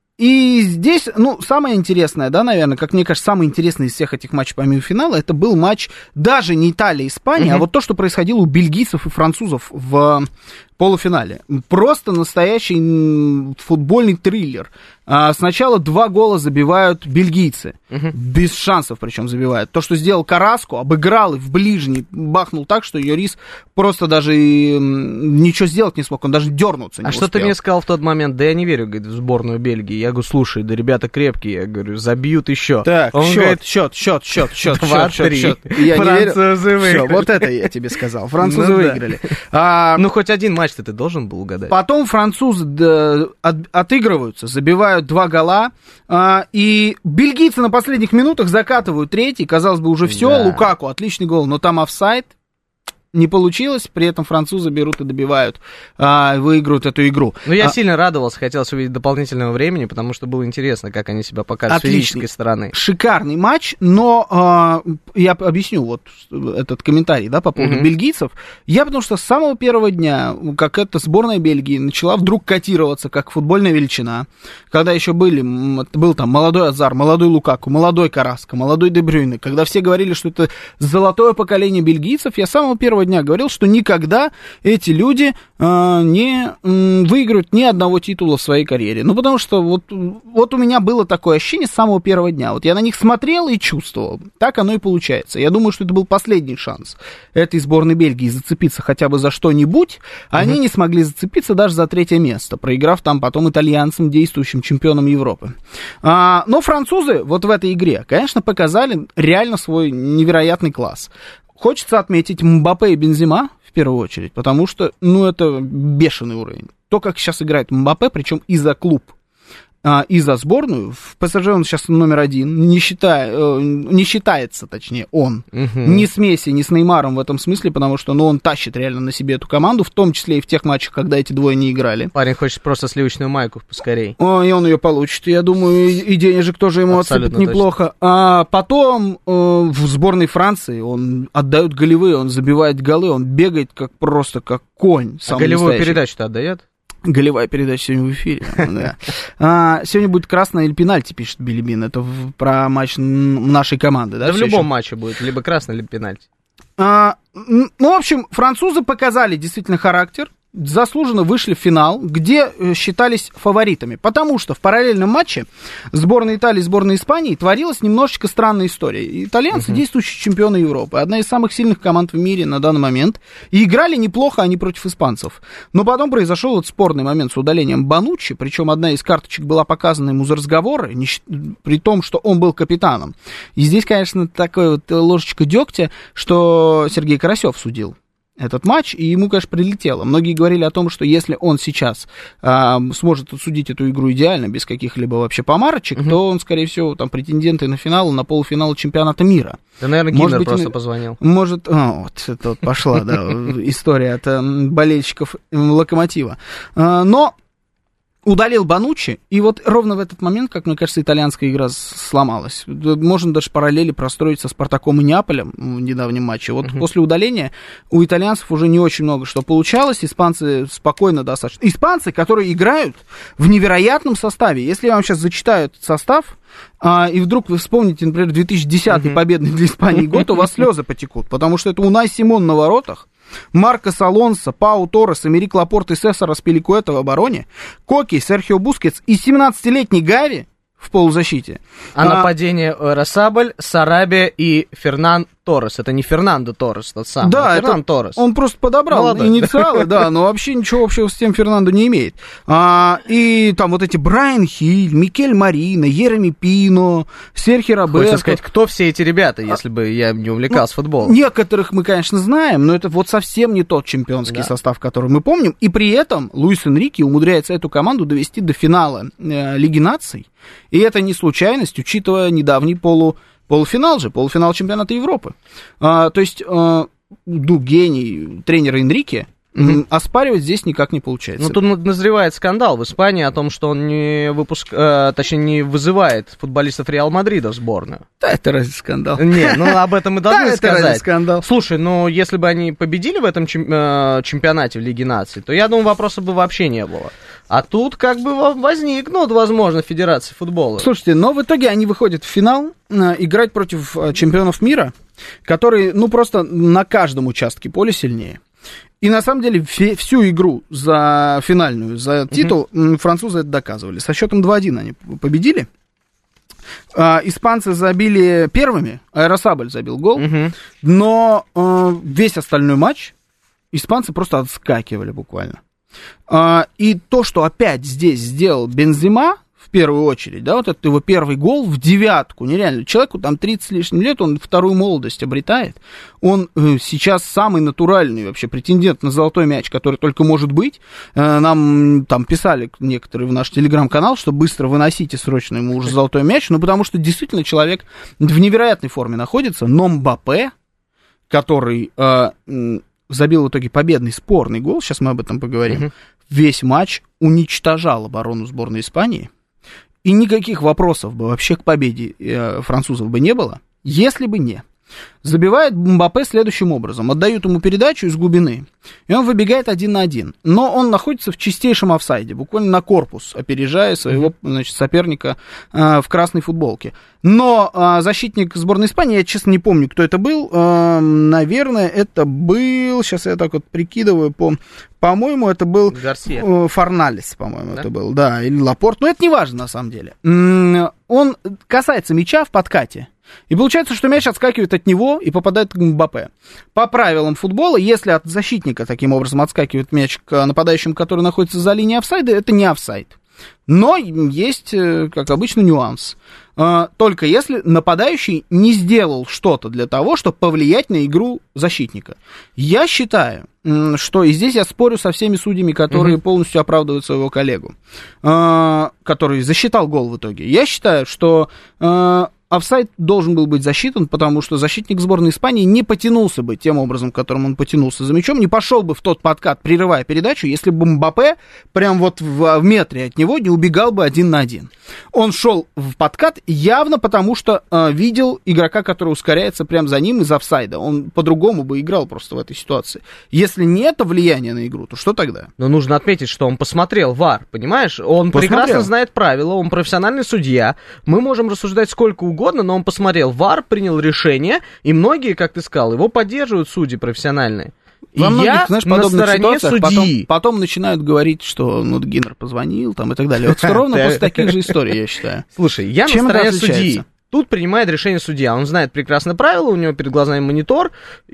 И здесь, ну, самое интересное, да, наверное, как мне кажется, самый интересный из всех этих матчей помимо финала, это был матч даже не Италия-Испания, mm-hmm. а вот то, что происходило у бельгийцев и французов в полуфинале. Просто настоящий футбольный триллер. А, сначала два гола забивают бельгийцы. Uh-huh. Без шансов причем забивают. То, что сделал Караско, обыграл и в ближний бахнул так, что Йорис просто даже ничего сделать не смог. Он даже дернуться не а успел. А что ты мне сказал в тот момент? Да я не верю, говорит, в сборную Бельгии. Я говорю, слушай, да ребята крепкие. Я говорю, забьют еще. Так, Он счет, говорит, счет, счет, счет, счет, два, счет, три. счет. Я Французы не верю. Все, вот это я тебе сказал. Французы ну, выиграли. Да. А, ну, хоть один матч-то ты должен был угадать. Потом французы да, от, отыгрываются, забивают два гола, а, и бельгийцы на последних минутах закатывают третий, казалось бы, уже все, да. Лукаку, отличный гол, но там офсайд, не получилось, при этом французы берут и добивают, а, выигрывают эту игру. Ну, я а, сильно радовался, хотелось увидеть дополнительного времени, потому что было интересно, как они себя покажут с физической стороны. Шикарный матч, но а, я объясню вот этот комментарий, да, по поводу mm-hmm. бельгийцев. Я потому что с самого первого дня, как эта сборная Бельгии начала вдруг котироваться как футбольная величина, когда еще были, был там молодой Азар, молодой Лукаку, молодой Караско, молодой Де Брюйне, когда все говорили, что это золотое поколение бельгийцев, я с самого первого первого дня говорил, что никогда эти люди э, не э, выиграют ни одного титула в своей карьере. Ну, потому что вот, вот у меня было такое ощущение с самого первого дня. Вот я на них смотрел и чувствовал. Так оно и получается. Я думаю, что это был последний шанс этой сборной Бельгии зацепиться хотя бы за что-нибудь. Они mm-hmm. не смогли зацепиться даже за третье место, проиграв там потом итальянцам, действующим чемпионам Европы. А, но французы вот в этой игре, конечно, показали реально свой невероятный класс. Хочется отметить Мбаппе и Бензема в первую очередь, потому что, ну, это бешеный уровень. То, как сейчас играет Мбаппе, причем и за клуб, а, и за сборную. В ПСЖ он сейчас номер один, не, считая, э, не считается, точнее, он. Угу. Ни с Месси, ни с Неймаром в этом смысле, потому что, ну, он тащит реально на себе эту команду, в том числе и в тех матчах, когда эти двое не играли. Парень хочет просто сливочную майку поскорей. О, и он ее получит, я думаю, и денежек тоже ему отсыпят неплохо. А потом э, в сборной Франции он отдает голевые, он забивает голы, он бегает как просто как конь. А голевую передачу-то отдает? Голевая передача сегодня в эфире. Да. А, сегодня будет красная или пенальти, пишет Билибин. Это в, про матч нашей команды. Да, да в любом еще? Матче будет либо красный, либо пенальти. А, ну, в общем, французы показали действительно характер. Заслуженно вышли в финал, где считались фаворитами. Потому что в параллельном матче сборной Италии и сборной Испании творилась немножечко странная история. Итальянцы, uh-huh. действующие чемпионы Европы, одна из самых сильных команд в мире на данный момент. И играли неплохо они против испанцев. Но потом произошел вот спорный момент с удалением Бонуччи, причем одна из карточек была показана ему за разговоры, не, при том, что он был капитаном. И здесь, конечно, такая вот ложечка дегтя, что Сергей Карасев судил этот матч, и ему, конечно, прилетело. Многие говорили о том, что если он сейчас э, сможет судить эту игру идеально, без каких-либо вообще помарочек, угу. то он, скорее всего, там, претенденты на финал, на полуфинал чемпионата мира. Да, наверное, Гиннер быть, просто позвонил. Может, а, вот, это вот пошла, да, история от болельщиков Локомотива. Но удалил Бонуччи, и вот ровно в этот момент, как мне кажется, итальянская игра сломалась. Можно даже параллели простроить со Спартаком и Неаполем в недавнем матче. Вот uh-huh. после удаления у итальянцев уже не очень много что получалось, испанцы спокойно достаточно. Испанцы, которые играют в невероятном составе. Если я вам сейчас зачитаю этот состав, а, и вдруг вы вспомните, например, две тысячи десятый uh-huh. победный для Испании год, у вас слезы потекут, потому что это Унай Симон на воротах, Маркос Алонсо, Пау Торрес, Эмерик Лапорт и Сесар Аспиликуэта в обороне, Коки, Серхио Бускетс и семнадцатилетний Гави в полузащите. А, а нападение Росабль, Сарабия и Фернан Торрес. Это не Фернандо Торрес, тот самый. Да, Фернан это Торрес. Он просто подобрал молодой инициалы, да, но вообще ничего общего с тем Фернандо не имеет. А, и там вот эти Брайан Хиль, Микель Марина, Ереми Пино, Серхи Роберто. Хочется сказать, кто все эти ребята, если бы я не увлекался ну, футболом? Некоторых мы, конечно, знаем, но это вот совсем не тот чемпионский да. состав, который мы помним. И при этом Луис Энрике умудряется эту команду довести до финала э, Лиги наций. И это не случайность, учитывая недавний полу полуфинал же, полуфинал чемпионата Европы. А, то есть, а, ну, гений тренера Энрике mm-hmm. оспаривать здесь никак не получается. Ну, тут назревает скандал в Испании о том, что он не выпуск... э, точнее, не вызывает футболистов Реал Мадрида в сборную. Да, это разве скандал? Не, ну, об этом мы должны сказать. Да, это разве скандал? Слушай, ну, если бы они победили в этом чемпионате в Лиге наций, то, я думаю, вопроса бы вообще не было. А тут как бы возникнут, возможно, федерации футбола. Слушайте, но в итоге они выходят в финал э, играть против э, чемпионов мира, которые, ну, просто на каждом участке поля сильнее. И на самом деле фе- всю игру за финальную, за титул, uh-huh. французы это доказывали. Со счетом два один они победили. А, испанцы забили первыми, Аэросабль забил гол, uh-huh. но э, весь остальной матч испанцы просто отскакивали буквально. Uh, и то, что опять здесь сделал Бензема, в первую очередь, да, вот это его первый гол в девятку, нереально, человеку там тридцать с лишним лет, он вторую молодость обретает, он э, сейчас самый натуральный вообще претендент на золотой мяч, который только может быть, э, нам там писали некоторые в наш телеграм-канал, что быстро выносите срочно ему уже золотой мяч, ну, потому что действительно человек в невероятной форме находится, но Мбаппе, который... Э, забил в итоге победный спорный гол, сейчас мы об этом поговорим, uh-huh. весь матч уничтожал оборону сборной Испании, и никаких вопросов бы вообще к победе э, французов бы не было, если бы не Забивает Мбаппе следующим образом. Отдают ему передачу из глубины, и он выбегает один на один. Но он находится в чистейшем офсайде, буквально на корпус, опережая своего, значит, соперника э, в красной футболке. Но э, защитник сборной Испании, я, честно, не помню, кто это был. Э, наверное, это был... Сейчас я так вот прикидываю. По, по-моему, это был э, Форналес, по-моему, да? это был. Да, или Лапорт. Но это не важно, на самом деле. Он касается мяча в подкате. И получается, что мяч отскакивает от него и попадает к Мбаппе. По правилам футбола, если от защитника таким образом отскакивает мяч к нападающему, который находится за линией офсайда, это не офсайд. Но есть, как обычно, нюанс. Только если нападающий не сделал что-то для того, чтобы повлиять на игру защитника. Я считаю, что, и здесь я спорю со всеми судьями, которые угу. полностью оправдывают своего коллегу, который засчитал гол в итоге. Я считаю, что офсайд должен был быть засчитан, потому что защитник сборной Испании не потянулся бы тем образом, которым он потянулся за мячом, не пошел бы в тот подкат, прерывая передачу, если бы Мбаппе прям вот в, в метре от него не убегал бы один на один. Он шел в подкат явно потому, что э, видел игрока, который ускоряется прямо за ним из офсайда. Он по-другому бы играл просто в этой ситуации. Если не это влияние на игру, то что тогда? Но нужно отметить, что он посмотрел ВАР, понимаешь? Он посмотрел. Прекрасно знает правила, он профессиональный судья. Мы можем рассуждать сколько угодно, но он посмотрел ВАР, принял решение, и многие, как ты сказал, его поддерживают судьи профессиональные. И Во многих, я знаешь, на стороне судьи. Потом, потом начинают говорить, что ну, Гиннер позвонил там, и так далее. Вот ровно после таких же историй, я считаю. Слушай, я на стороне судьи. Тут принимает решение судья. Он знает прекрасно правила, у него перед глазами монитор,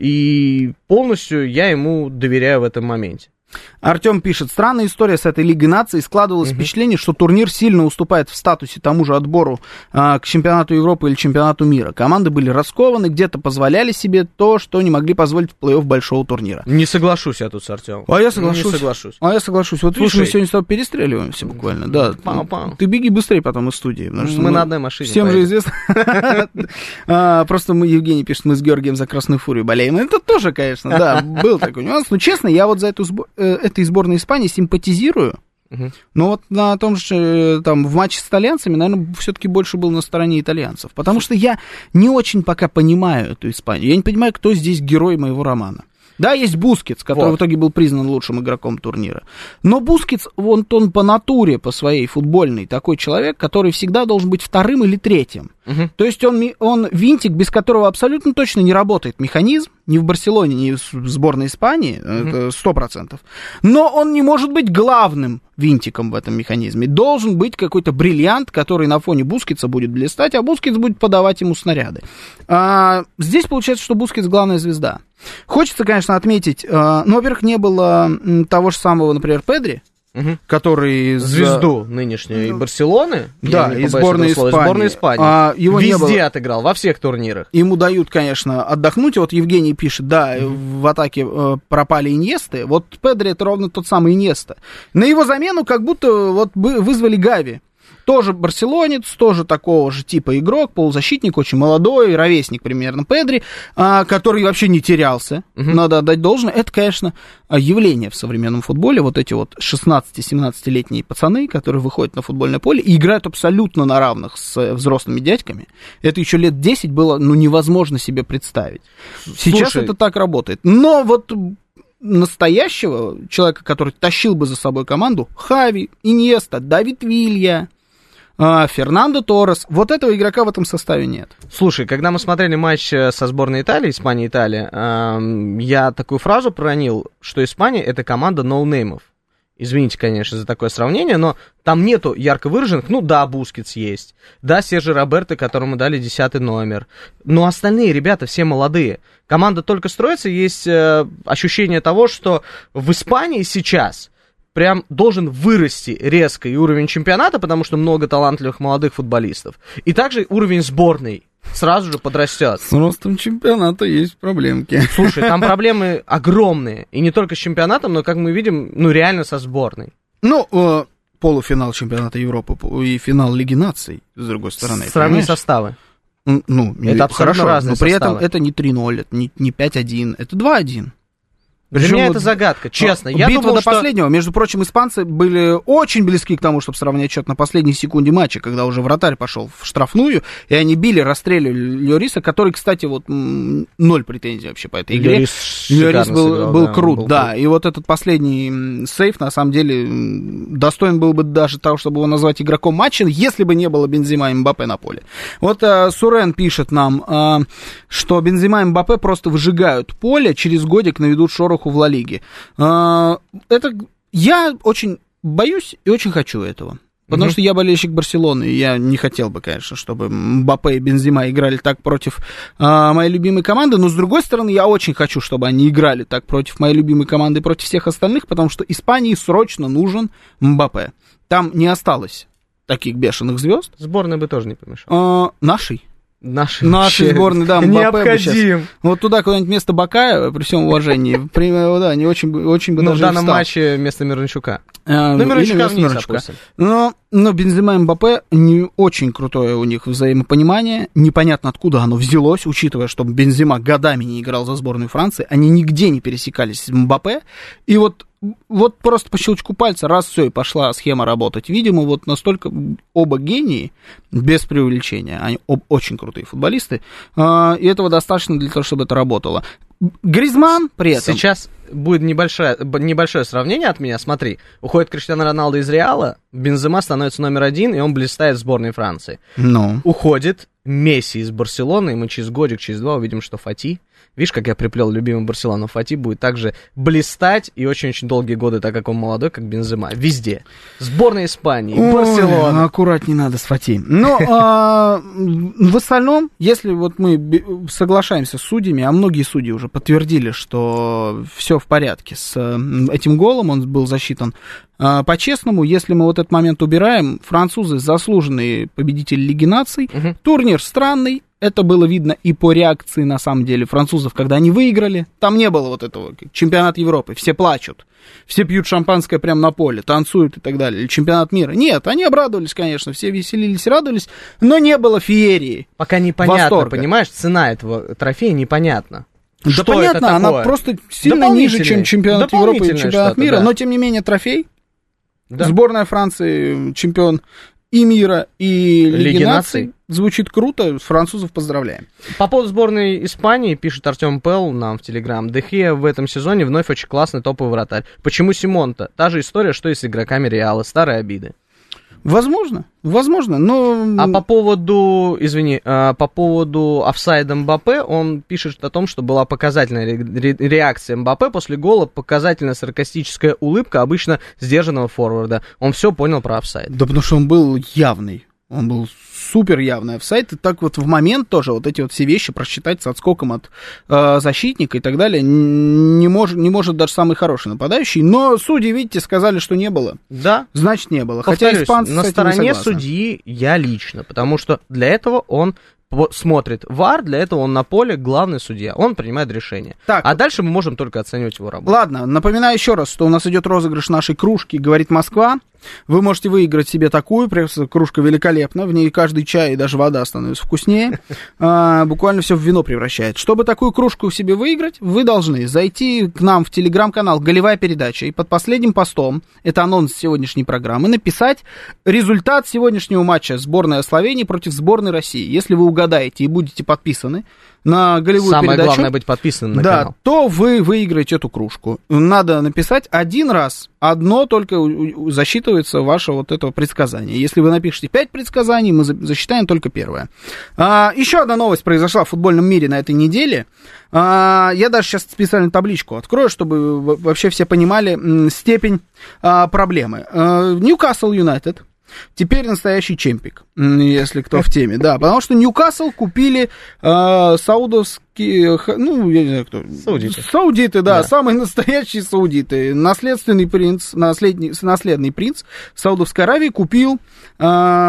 и полностью я ему доверяю в этом моменте. Артем пишет, странная история с этой Лигой наций. Складывалось uh-huh. впечатление, что турнир сильно уступает в статусе тому же отбору а, к чемпионату Европы или чемпионату мира. Команды были раскованы, где-то позволяли себе то, что не могли позволить в плей-офф большого турнира. Не соглашусь я тут с Артемом. А я соглашусь. Не соглашусь. А я соглашусь. Вот видишь, мы сегодня с тобой перестреливаемся буквально. Да. Пау-пау. Ты беги быстрее потом из студии. Мы, мы на одной машине. Всем же известно. Просто мы, Евгений пишет, мы с Георгием за Красную Фурию болеем. Это тоже, конечно, да, был такой нюанс. Но честно, я вот за эту этой сборной Испании симпатизирую, uh-huh. но вот на том же, там, в матче с итальянцами, наверное, все-таки больше был на стороне итальянцев, потому что я не очень пока понимаю эту Испанию, я не понимаю, кто здесь герой моего романа. Да, есть Бускетс, который вот. в итоге был признан лучшим игроком турнира. Но Бускетс, он, он по натуре, по своей футбольной, такой человек, который всегда должен быть вторым или третьим. Угу. То есть он, он винтик, без которого абсолютно точно не работает механизм, ни в Барселоне, ни в сборной Испании, угу. это сто процентов. Но он не может быть главным винтиком в этом механизме. Должен быть какой-то бриллиант, который на фоне Бускетса будет блистать, а Бускетс будет подавать ему снаряды. А, здесь получается, что Бускетс главная звезда. Хочется, конечно, отметить, э, ну, во-первых, не было того же самого, например, Педри, угу. который... Звезду за... нынешнюю и Барселоны, да, и сборной Испании. Сборной Испании. А, его везде не было. Отыграл, во всех турнирах. Ему дают, конечно, отдохнуть. Вот Евгений пишет, да, угу. в атаке э, пропали Иньесты. Вот Педри — это ровно тот самый Иньеста. На его замену как будто вот вызвали Гави. Тоже барселонец, тоже такого же типа игрок, полузащитник, очень молодой, ровесник примерно Педри, а, который вообще не терялся, uh-huh. надо отдать должное. Это, конечно, явление в современном футболе, вот эти вот шестнадцати-семнадцатилетние пацаны, которые выходят на футбольное поле и играют абсолютно на равных с взрослыми дядьками. Это еще лет десять было, ну, невозможно себе представить. Сейчас Слушай... это так работает. Но вот... настоящего человека, который тащил бы за собой команду, Хави, Иньеста, Давид Вилья, Фернандо Торрес, вот этого игрока в этом составе нет. Слушай, когда мы смотрели матч со сборной Италии, Испания-Италия, э, я такую фразу проронил, что Испания — это команда ноунеймов. Извините, конечно, за такое сравнение, но там нету ярко выраженных, ну да, Бускетс есть, да, Серджи Роберто, которому дали десятый номер, но остальные ребята все молодые. Команда только строится, есть э, ощущение того, что в Испании сейчас прям должен вырасти резко и уровень чемпионата, потому что много талантливых молодых футболистов, и также уровень сборной сразу же подрастет. С ростом чемпионата есть проблемки. Слушай, там проблемы огромные, и не только с чемпионатом, но, как мы видим, ну реально со сборной. Ну, э, полуфинал чемпионата Европы и финал Лиги наций, с другой стороны. Сравни составы. Ну, это абсолютно хорошо, разные но при составы. этом это не три ноль, это не, не пять один, это два один. Для Причем меня вот, это загадка, честно. Битва Я думал, до что... последнего. Между прочим, испанцы были очень близки к тому, чтобы сравнять счет на последней секунде матча, когда уже вратарь пошел в штрафную, и они били, расстреливали Льориса, который, кстати, вот ноль претензий вообще по этой игре. Льорис, Льорис был, сыграл, был да, крут, был да. крут. И вот этот последний сейв, на самом деле, достоин был бы даже того, чтобы его назвать игроком матча, если бы не было Бензема и Мбаппе на поле. Вот а, Сурен пишет нам, а, что Бензема и Мбаппе просто выжигают поле, через годик наведут шороху в Ла Лиге. А, это я очень боюсь и очень хочу этого. Потому mm-hmm. что я болельщик Барселоны, и я не хотел бы, конечно, чтобы Мбаппе и Бензема играли так против а, моей любимой команды, но, с другой стороны, я очень хочу, чтобы они играли так против моей любимой команды и против всех остальных, потому что Испании срочно нужен Мбаппе. Там не осталось таких бешеных звезд. Сборная бы тоже не помешала. А, нашей. Наши, Наши сборные, да, Мбаппе необходим. Вот туда куда-нибудь вместо Бакаева, при всем уважении, при, да, не очень, очень бы ну, даже в данном встал. матче вместо Мирончука. А, ну, Мирончука вниз Мирончука. опустим. Но, но Бензема и Мбаппе не очень крутое у них взаимопонимание. Непонятно, откуда оно взялось, учитывая, что Бензема годами не играл за сборную Франции. Они нигде не пересекались с Мбаппе. И вот Вот просто по щелчку пальца, раз все, и пошла схема работать. Видимо, вот настолько оба гении, без преувеличения, они об, очень крутые футболисты, э, и этого достаточно для того, чтобы это работало. Гризман при этом... Сейчас будет небольшое, небольшое сравнение от меня. Смотри, уходит Криштиано Роналдо из Реала, Бензема становится номер один, и он блистает в сборной Франции. Ну. Уходит Месси из Барселоны, и мы через годик, через два увидим, что Фати... Видишь, как я приплел любимый Барселону, Фати будет также блистать и очень-очень долгие годы, так как он молодой, как Бензема. Везде. Сборная Испании, Ой, Барселона. Аккуратней надо с Фати. Но а, в остальном, если вот мы соглашаемся с судьями, а многие судьи уже подтвердили, что все в порядке с этим голом, он был засчитан а, по-честному. Если мы вот этот момент убираем, французы заслуженные победители Лиги наций, угу. Турнир странный. Это было видно и по реакции, на самом деле, французов, когда они выиграли. Там не было вот этого, чемпионат Европы, все плачут, все пьют шампанское прямо на поле, танцуют и так далее. Или чемпионат мира. Нет, они обрадовались, конечно, все веселились, радовались, но не было феерии. Пока непонятно, восторга. Понимаешь, цена этого трофея непонятна. Да что понятно, это она просто сильно ниже, чем чемпионат Европы и чемпионат мира, да. Но тем не менее трофей. Да. Сборная Франции, чемпион и мира, и Лиги, Лиги наций. наций. Звучит круто, французов поздравляем. По поводу сборной Испании пишет Артем Пэл нам в Телеграм. Де Хея в этом сезоне вновь очень классный топовый вратарь. Почему Симон-то? Та же история, что и с игроками Реала. Старые обиды. Возможно, возможно, но... А по поводу, извини, по поводу офсайда Мбаппе, он пишет о том, что была показательная реакция Мбаппе после гола, показательная саркастическая улыбка обычно сдержанного форварда. Он все понял про офсайд. Да потому что он был явный. Он был супер явный офсайд, и так вот в момент тоже вот эти вот все вещи просчитать с отскоком от э, защитника и так далее не, мож, не может даже самый хороший нападающий, но судьи, видите, сказали, что не было. Да. Значит, не было. Повторюсь, хотя испанцы на стороне судьи я лично, потому что для этого он смотрит ВАР, для этого он на поле главный судья, он принимает решение. Так. А дальше мы можем только оценивать его работу. Ладно, напоминаю еще раз, что у нас идет розыгрыш нашей кружки «Говорит Москва». Вы можете выиграть себе такую, кружка великолепна, в ней каждый чай и даже вода становится вкуснее, а, буквально все в вино превращает. Чтобы такую кружку себе выиграть, вы должны зайти к нам в телеграм-канал «Голевая передача» и под последним постом, это анонс сегодняшней программы, написать результат сегодняшнего матча сборной Словении против сборной России. Если вы угадаете и будете подписаны на голевую Самое передачу, главное быть подписанным на да, канал, то вы выиграете эту кружку. Надо написать один раз, одно только засчитывается ваше вот это предсказание. Если вы напишете пять предсказаний, мы засчитаем только первое. А, еще одна новость произошла в футбольном мире на этой неделе. А, я даже сейчас специально табличку открою, чтобы вообще все понимали степень а, проблемы. Ньюкасл Юнайтед теперь настоящий чемпик, если кто в теме, да, потому что Ньюкасл купили э, саудовские, ну, я не знаю кто. Саудиты. Саудиты, да, да, самые настоящие саудиты. Наследственный принц, наследный, наследный принц Саудовской Аравии купил э,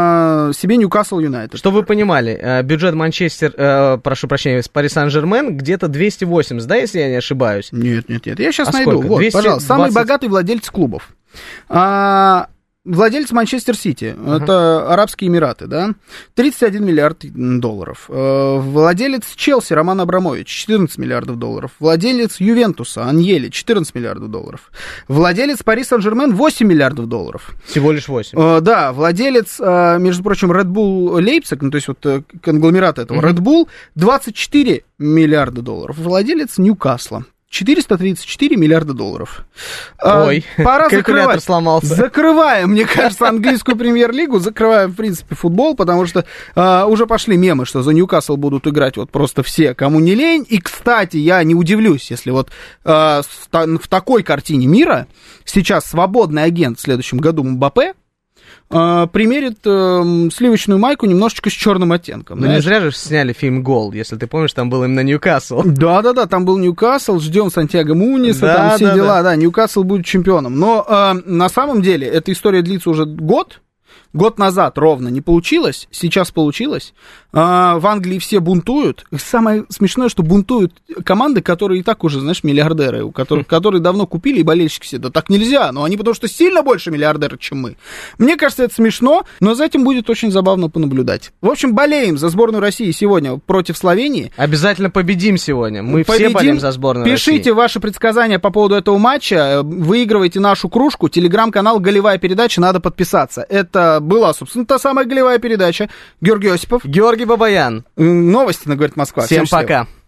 себе Ньюкасл Юнайтед. Чтобы вы понимали, э, бюджет Манчестер, э, прошу прощения, Пари Сан-Жермен где-то двести восемьдесят, да, если я не ошибаюсь? Нет, нет, нет, я сейчас а найду. Сколько? Вот, двести двадцать... пожалуйста, самый богатый владелец клубов. А, Владелец Манчестер Сити, Uh-huh. это Арабские Эмираты, да, тридцать один миллиард долларов. Владелец Челси Роман Абрамович, четырнадцать миллиардов долларов. Владелец Ювентуса Аньели, четырнадцать миллиардов долларов. Владелец Пари Сен-Жермен, восемь миллиардов долларов. Всего лишь восемь. Да, владелец, между прочим, Red Bull Leipzig, ну, то есть вот конгломерат этого, uh-huh. Red Bull, двадцать четыре миллиарда долларов. Владелец Ньюкасла. четыреста тридцать четыре миллиарда долларов. Ой, пора калькулятор закрывать. сломался. Закрываем, мне кажется, английскую премьер-лигу, закрываем, в принципе, футбол, потому что а, уже пошли мемы, что за Ньюкасл будут играть вот просто все, кому не лень. И, кстати, я не удивлюсь, если вот а, в, в такой картине мира сейчас свободный агент в следующем году Мбаппе примерит э, сливочную майку немножечко с черным оттенком. Ну не зря же сняли фильм «Гол», если ты помнишь, там был именно Ньюкасл. Да-да-да, там был Ньюкасл, ждем Сантьяго Муниса, да, там все да, дела, да. да, Ньюкасл будет чемпионом. Но э, на самом деле эта история длится уже год. Год назад ровно не получилось, сейчас получилось. А, в Англии все бунтуют. И самое смешное, что бунтуют команды, которые и так уже, знаешь, миллиардеры, у которых, которые давно купили, и болельщики все, да так нельзя, но они потому что сильно больше миллиардеры, чем мы. Мне кажется, это смешно, но за этим будет очень забавно понаблюдать. В общем, болеем за сборную России сегодня против Словении. Обязательно победим сегодня. Мы победим. Все болеем за сборную Пишите России. Ваши предсказания по поводу этого матча, выигрывайте нашу кружку. Телеграм-канал «Голевая передача», надо подписаться. Это была, собственно, та самая голевая передача. Георгий Осипов. Георгий Бабаян. Новости на «Говорит Москва». Всем, Всем пока. Счастливо.